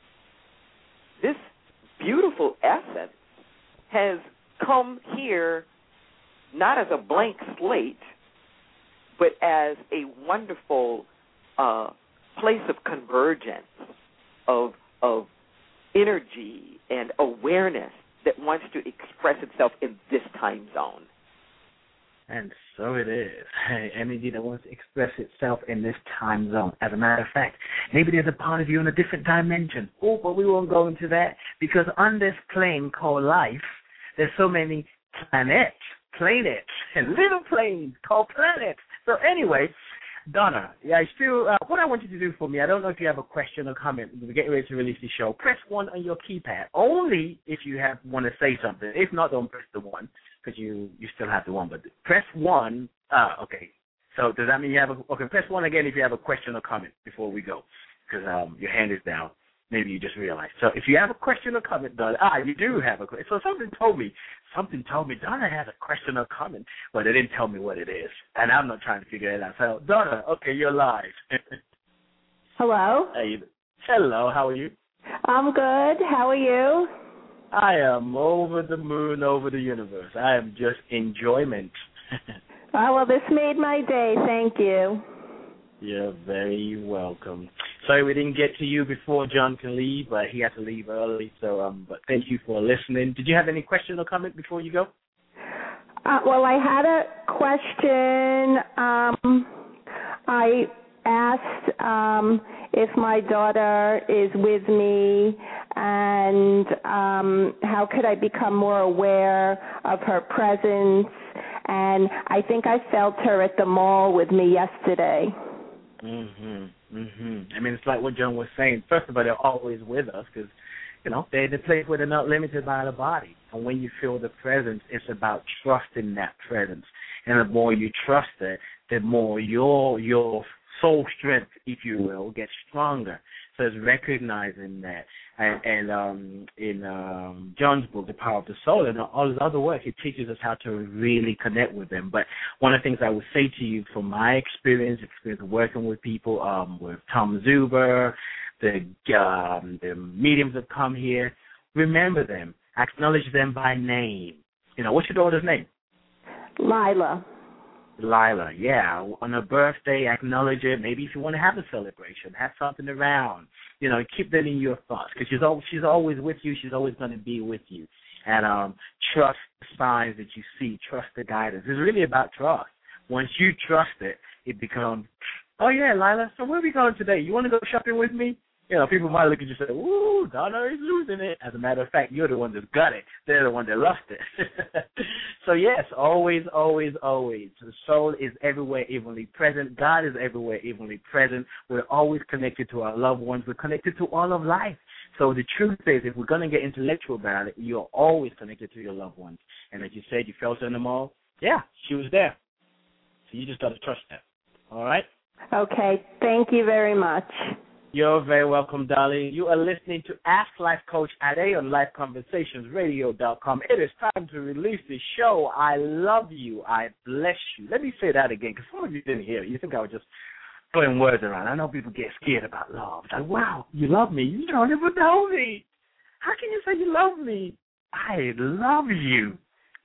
this beautiful essence has come here not as a blank slate, but as a wonderful uh, place of convergence, of of energy and awareness that wants to express itself in this time zone. And so it is. Energy that wants to express itself in this time zone. As a matter of fact, maybe there's a part of you in a different dimension. Oh, but we won't go into that, because on this plane called life, there's so many planets, planets, and little planes called planets. So anyway, Donna, yeah, I still, uh, what I want you to do for me, I don't know if you have a question or comment. We're getting ready to release the show. Press one on your keypad, only if you have want to say something. If not, don't press the one, because you, you still have the one. But press one. Ah, okay. So does that mean you have a, okay, press one again if you have a question or comment before we go, because um, your hand is down. Maybe you just realized. So if you have a question or comment, Donna, ah, you do have a question. So something told me, something told me Donna has a question or comment, but they didn't tell me what it is. And I'm not trying to figure it out. So, Donna, okay, you're live. Hello. Hey, hello, how are you? I'm good. How are you? I am over the moon, over the universe. I am just enjoyment. Oh, well, this made my day. Thank you. You're very welcome. Sorry we didn't get to you before John can leave, but he had to leave early. So, um, but thank you for listening. Did you have any question or comment before you go? Uh, well, I had a question. Um, I asked um, if my daughter is with me, and um, how could I become more aware of her presence? And I think I felt her at the mall with me yesterday. Mhm, mhm. I mean, it's like what John was saying. First of all, they're always with us because, you know, they're the place where they're not limited by the body. And when you feel the presence, it's about trusting that presence. And the more you trust it, the more your your soul strength, if you will, gets stronger. So it's recognizing that. And, and um, in um, John's book, The Power of the Soul, and all his other work, it teaches us how to really connect with them. But one of the things I would say to you from my experience, experience of working with people, um, with Tom Zuber, the, um, the mediums that come here, remember them. Acknowledge them by name. You know, what's your daughter's name? Lila. Lila, yeah. On her birthday, acknowledge it. Maybe if you want to have a celebration, have something around. You know, keep that in your thoughts because she's always, she's always with you. She's always going to be with you. And um, trust the signs that you see. Trust the guidance. It's really about trust. Once you trust it, it becomes, oh, yeah, Lila, so where are we going today? You want to go shopping with me? You know, people might look at you and say, ooh, Donna is losing it. As a matter of fact, you're the one that got it. They're the one that lost it. So, yes, always, always, always. The soul is everywhere evenly present. God is everywhere evenly present. We're always connected to our loved ones. We're connected to all of life. So the truth is, if we're going to get intellectual about it, you're always connected to your loved ones. And as you said, you felt her in the mall. Yeah, she was there. So you just got to trust her. All right? Okay. Thank you very much. You're very welcome, darling. You are listening to Ask Life Coach Ade on life conversations radio dot com. It is time to release the show. I love you. I bless you. Let me say that again, because some of you didn't hear it. You think I was just throwing words around. I know people get scared about love. It's like, wow, you love me. You don't even know me. How can you say you love me? I love you.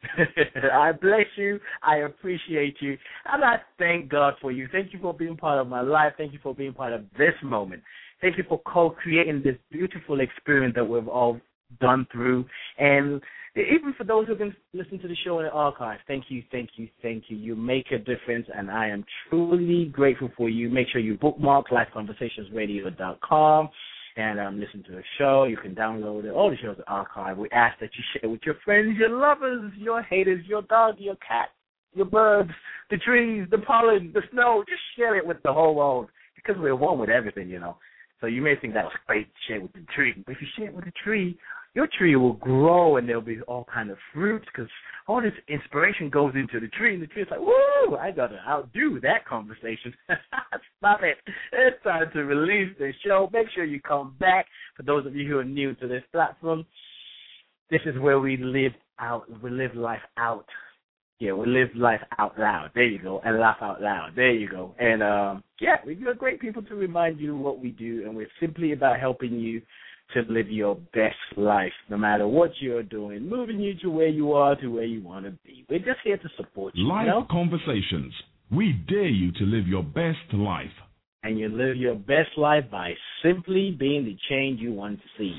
I bless you. I appreciate you. And I thank God for you. Thank you for being part of my life. Thank you for being part of this moment. Thank you for co-creating this beautiful experience that we've all gone through. And even for those who can listen to the show in the archive, thank you, thank you, thank you. You make a difference, and I am truly grateful for you. Make sure you bookmark life conversations radio dot com and um, listen to the show. You can download it. All the shows are archived. We ask that you share with your friends, your lovers, your haters, your dog, your cat, your birds, the trees, the pollen, the snow. Just share it with the whole world because we're one with everything, you know. So you may think that was great to share with the tree, but if you share it with a tree, your tree will grow and there'll be all kind of fruits because all this inspiration goes into the tree, and the tree is like, woo, I got to outdo that conversation. Stop it. It's time to release the show. Make sure you come back. For those of you who are new to this platform, this is where we live out, we live life out. Yeah, we live life out loud. There you go. And laugh out loud. There you go. And, um, yeah, we've got great people to remind you what we do, and we're simply about helping you to live your best life, no matter what you're doing, moving you to where you are, to where you want to be. We're just here to support you. Life you know? Conversations. We dare you to live your best life. And you live your best life by simply being the change you want to see.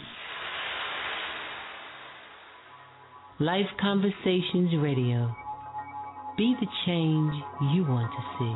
Life Conversations Radio. Be the change you want to see.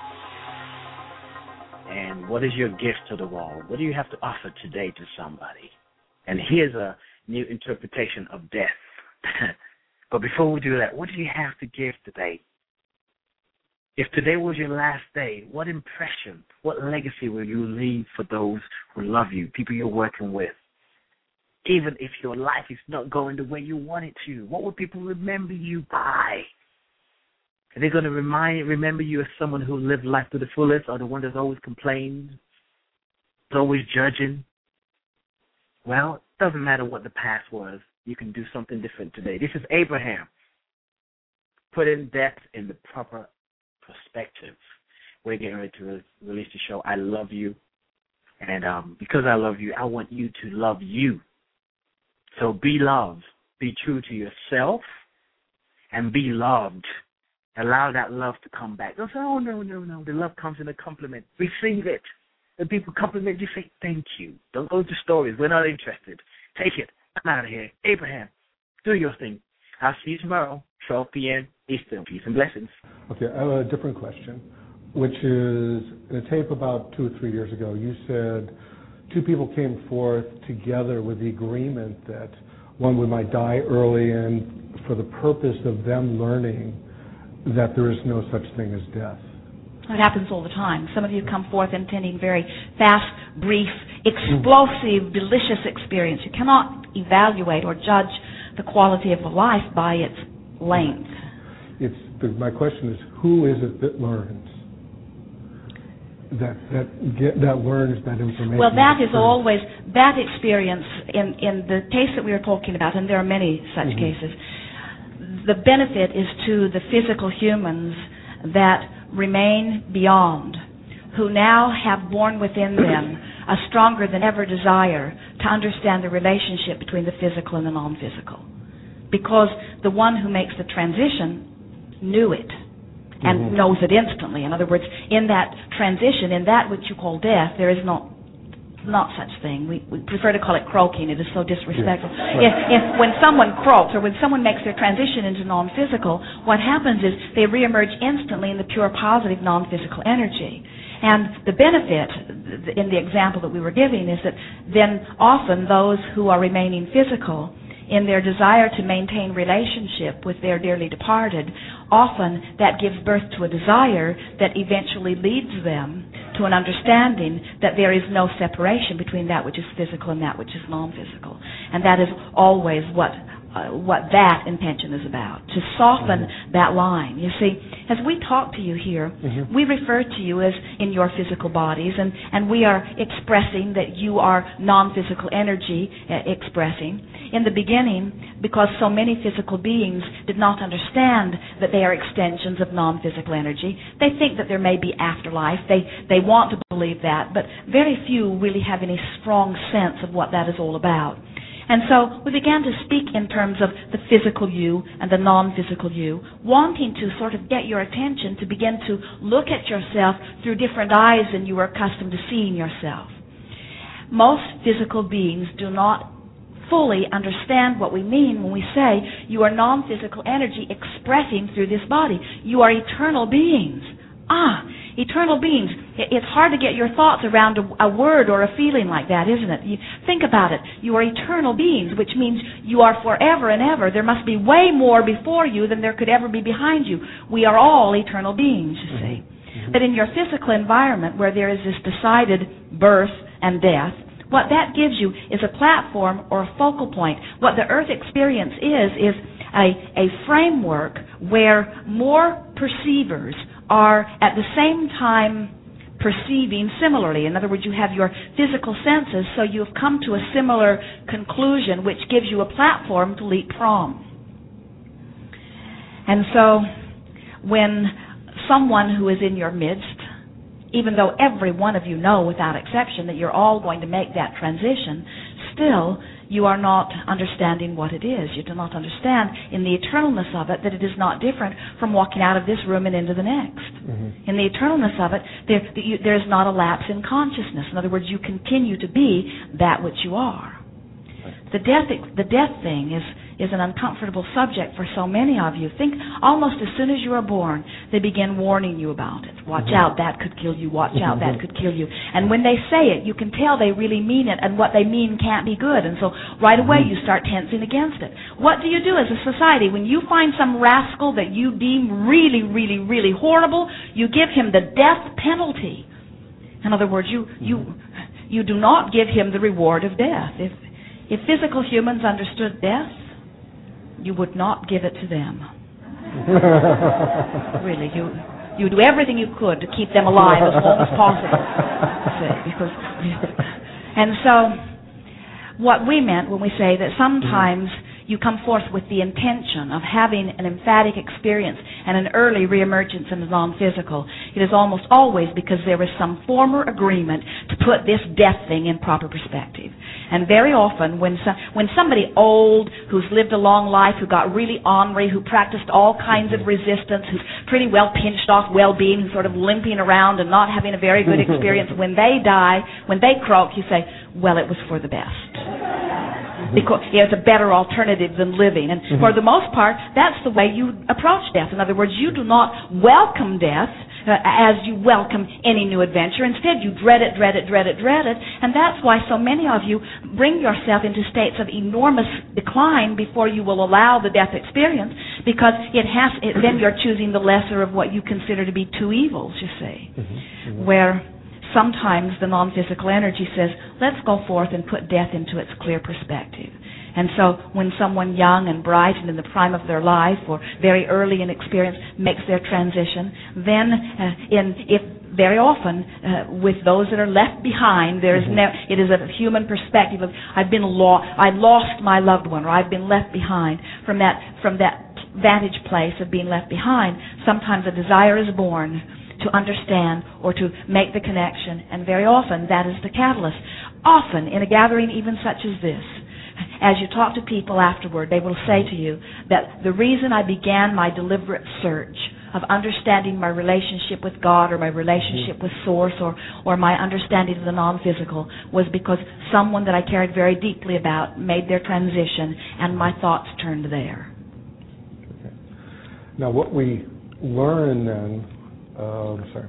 And what is your gift to the world? What do you have to offer today to somebody? And here's a new interpretation of death. But before we do that, what do you have to give today? If today was your last day, what impression, what legacy will you leave for those who love you, people you're working with? Even if your life is not going the way you want it to, what will people remember you by? Are they going to remind, remember you as someone who lived life to the fullest, or the one that's always complained, always judging? Well, it doesn't matter what the past was. You can do something different today. This is Abraham. Put in depth in the proper perspective. We're getting ready to re- release the show. I love you. And um, because I love you, I want you to love you. So be loved. Be true to yourself and be loved. Allow that love to come back. Don't say, oh, no, no, no. The love comes in a compliment. Receive it. When people compliment you, say thank you. Don't go into stories. We're not interested. Take it. I'm out of here. Abraham, do your thing. I'll see you tomorrow, twelve p.m. Eastern. Peace and blessings. Okay, I have a different question, which is, in a tape about two or three years ago, you said two people came forth together with the agreement that one we might die early, and for the purpose of them learning that there is no such thing as death. It happens all the time. Some of you come forth intending very fast, brief, explosive, delicious experience. You cannot evaluate or judge the quality of a life by its length. It's the, my question is, who is it that learns? That that get, that learns that information. Well, that is always that experience in in the case that we are talking about, and there are many such mm-hmm. cases. The benefit is to the physical humans that remain beyond, who now have born within them a stronger than ever desire to understand the relationship between the physical and the non-physical. Because the one who makes the transition knew it and mm-hmm. knows it instantly. In other words, in that transition, in that which you call death, there is not not such thing. We, we prefer to call it croaking. It is so disrespectful. Yeah. If, if when someone croaks or when someone makes their transition into non-physical, what happens is they reemerge instantly in the pure positive non-physical energy. And the benefit in the example that we were giving is that then often those who are remaining physical, in their desire to maintain relationship with their dearly departed, often that gives birth to a desire that eventually leads them to an understanding that there is no separation between that which is physical and that which is non-physical. And that is always what uh, what that intention is about, to soften mm-hmm. that line. You see, as we talk to you here, mm-hmm. we refer to you as in your physical bodies, and, and we are expressing that you are non-physical energy uh, expressing. In the beginning, because so many physical beings did not understand that they are extensions of non-physical energy, they think that there may be afterlife. They, they want to believe that, but very few really have any strong sense of what that is all about. And so we began to speak in terms of the physical you and the non-physical you, wanting to sort of get your attention to begin to look at yourself through different eyes than you were accustomed to seeing yourself. Most physical beings do not fully understand what we mean when we say you are non-physical energy expressing through this body. You are eternal beings. Ah, eternal beings. It's hard to get your thoughts around a, a word or a feeling like that, isn't it? You think about it. You are eternal beings, which means you are forever and ever. There must be way more before you than there could ever be behind you. We are all eternal beings, you see. Mm-hmm. But in your physical environment where there is this decided birth and death, what that gives you is a platform or a focal point. What the earth experience is, is a, a framework where more perceivers are at the same time perceiving similarly. In other words, you have your physical senses, so you've come to a similar conclusion, which gives you a platform to leap from. And so, when someone who is in your midst, even though every one of you know without exception that you're all going to make that transition, still you are not understanding what it is. You do not understand in the eternalness of it that it is not different from walking out of this room and into the next. Mm-hmm. In the eternalness of it, there, you, there is not a lapse in consciousness. In other words, you continue to be that which you are. The death, the death thing is, is an uncomfortable subject for so many of you. Think almost as soon as you are born, they begin warning you about it. Watch mm-hmm. out, that could kill you. Watch out, that could kill you. And when they say it, you can tell they really mean it, and what they mean can't be good. And so right away you start tensing against it. What do you do as a society? When you find some rascal that you deem really, really, really horrible, you give him the death penalty. In other words, you you you do not give him the reward of death. If if physical humans understood death, you would not give it to them. Really, you you do everything you could to keep them alive as long as possible. See, because, and so, what we meant when we say that sometimes you come forth with the intention of having an emphatic experience and an early reemergence in the non-physical, it is almost always because there is some former agreement to put this death thing in proper perspective. And very often, when some, when somebody old, who's lived a long life, who got really ornery, who practiced all kinds of resistance, who's pretty well pinched off well-being, who's sort of limping around and not having a very good experience, when they die, when they croak, you say, well, it was for the best. Because it's a better alternative than living. And mm-hmm. for the most part, that's the way you approach death. In other words, you do not welcome death uh, as you welcome any new adventure. Instead, you dread it, dread it, dread it, dread it. And that's why so many of you bring yourself into states of enormous decline before you will allow the death experience, because it has. It, then you're choosing the lesser of what you consider to be two evils, you see. Mm-hmm. Mm-hmm. Where sometimes the non-physical energy says, let's go forth and put death into its clear perspective. And so when someone young and bright and in the prime of their life, or very early in experience, makes their transition, then uh, in if very often uh, with those that are left behind, there is mm-hmm. ne- it is a human perspective of I've been lo- I lost my loved one, or I've been left behind. From that from that vantage place of being left behind, sometimes a desire is born to understand or to make the connection, and very often that is the catalyst. Often in a gathering even such as this, as you talk to people afterward, they will say to you that the reason I began my deliberate search of understanding my relationship with God, or my relationship with Source, or, or my understanding of the non-physical, was because someone that I cared very deeply about made their transition, and my thoughts turned there. Okay. Now what we learn then, Um, sorry.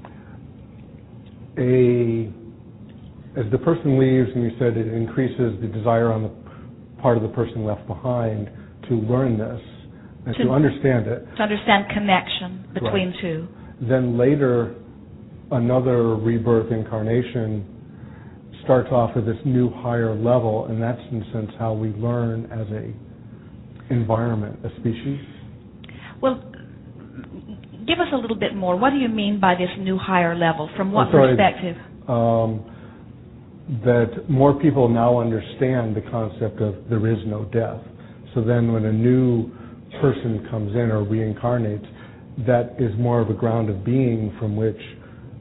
A as the person leaves, and you said it increases the desire on the part of the person left behind to learn this and to, to understand it. To understand connection between right. two. Then later, another rebirth incarnation starts off at this new higher level, and that's in a sense how we learn as a environment, a species. Well, give us a little bit more. What do you mean by this new higher level? From what sorry, perspective? Um, that more people now understand the concept of there is no death. So then when a new person comes in or reincarnates, that is more of a ground of being from which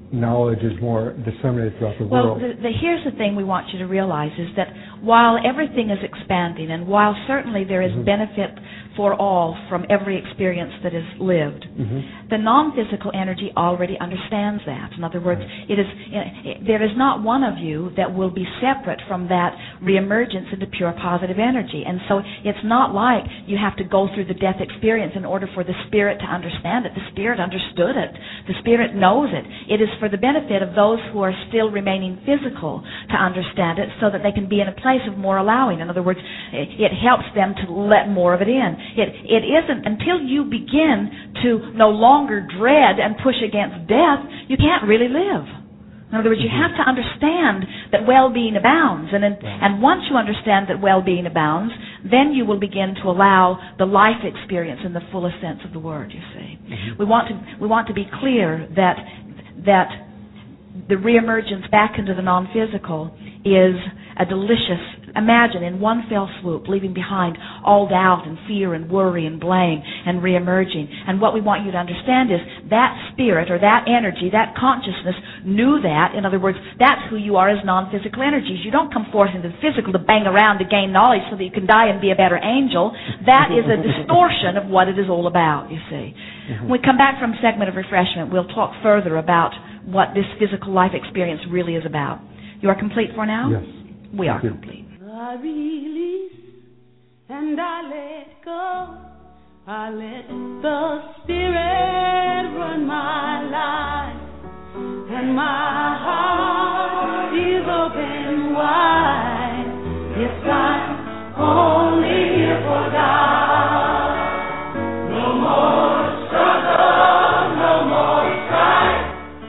knowledge is more disseminated throughout the well, world. Well, the, the, here's the thing we want you to realize is that while everything is expanding and while certainly there is mm-hmm. benefit for all from every experience that is lived, mm-hmm. the non-physical energy already understands that. In other words, it is it, there is not one of you that will be separate from that reemergence into pure positive energy. And so it's not like you have to go through the death experience in order for the spirit to understand it. The spirit understood it. The spirit knows it. It is for the benefit of those who are still remaining physical to understand it so that they can be in a place of more allowing. In other words, it helps them to let more of it in. It, it isn't until you begin to no longer dread and push against death, you can't really live. In other words, you have to understand that well-being abounds. And, in, and once you understand that well-being abounds, then you will begin to allow the life experience in the fullest sense of the word, you see. Mm-hmm. We want to, we want to be clear that that the reemergence back into the non-physical is a delicious, imagine in one fell swoop, leaving behind all doubt and fear and worry and blame and reemerging. And what we want you to understand is that spirit or that energy, that consciousness knew that. In other words, that's who you are as non-physical energies. You don't come forth into the physical to bang around to gain knowledge so that you can die and be a better angel. That is a distortion of what it is all about, you see. When we come back from a segment of refreshment, we'll talk further about what this physical life experience really is about. You are complete for now? Yes. We are Thank you. complete. I release and I let go. I let the Spirit run my life, and my heart is open wide. Yes, I'm only here for God. No more struggle, no more strife.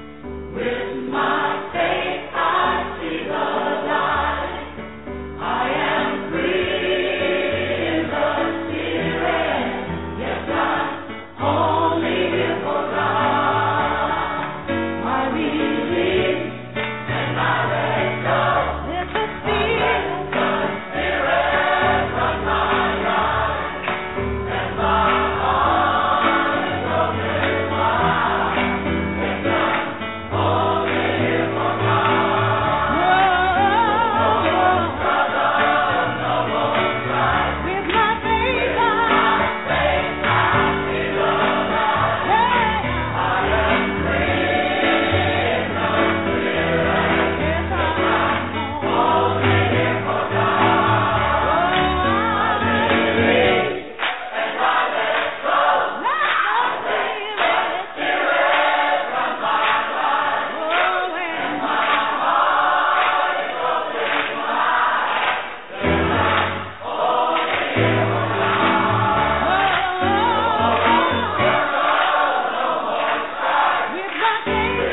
With my faith I see the light. I am free in the Spirit. Yes, I'm only here for God. I release and I let go. Let the Spirit, the Spirit run my life, and my heart is open wide. Yes, I'm only here for God. No more struggle, no more strife. With my faith I see the light. I am free in the Spirit. Yes, I'm only here for God. I release and I let go. Let the Spirit run my life, and my heart is open wide. Yes, I'm only here for God. No more strife. With my faith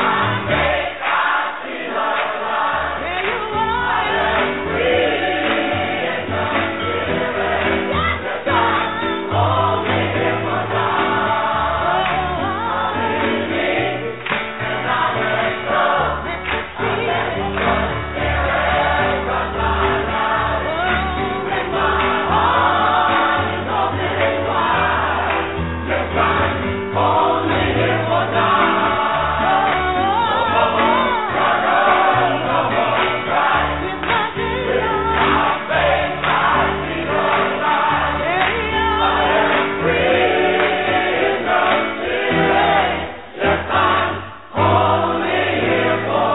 I see the light. There you are. I am free in the Spirit. Yes, I'm only here for God. I release and I let go. I let the Spirit run my life, and my heart is open wide. Yes, I'm only here for God. No more struggle, no more strife. With my faith I see the light. I am free in the Spirit. Yes, I'm only here for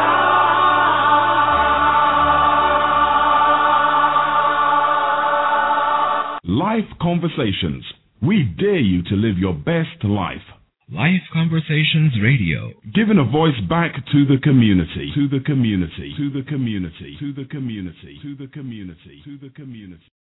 God. Life Conversations. We dare you to live your best life. Life Conversations Radio. Giving a voice back to the community, to the community, to the community, to the community, to the community, to the community.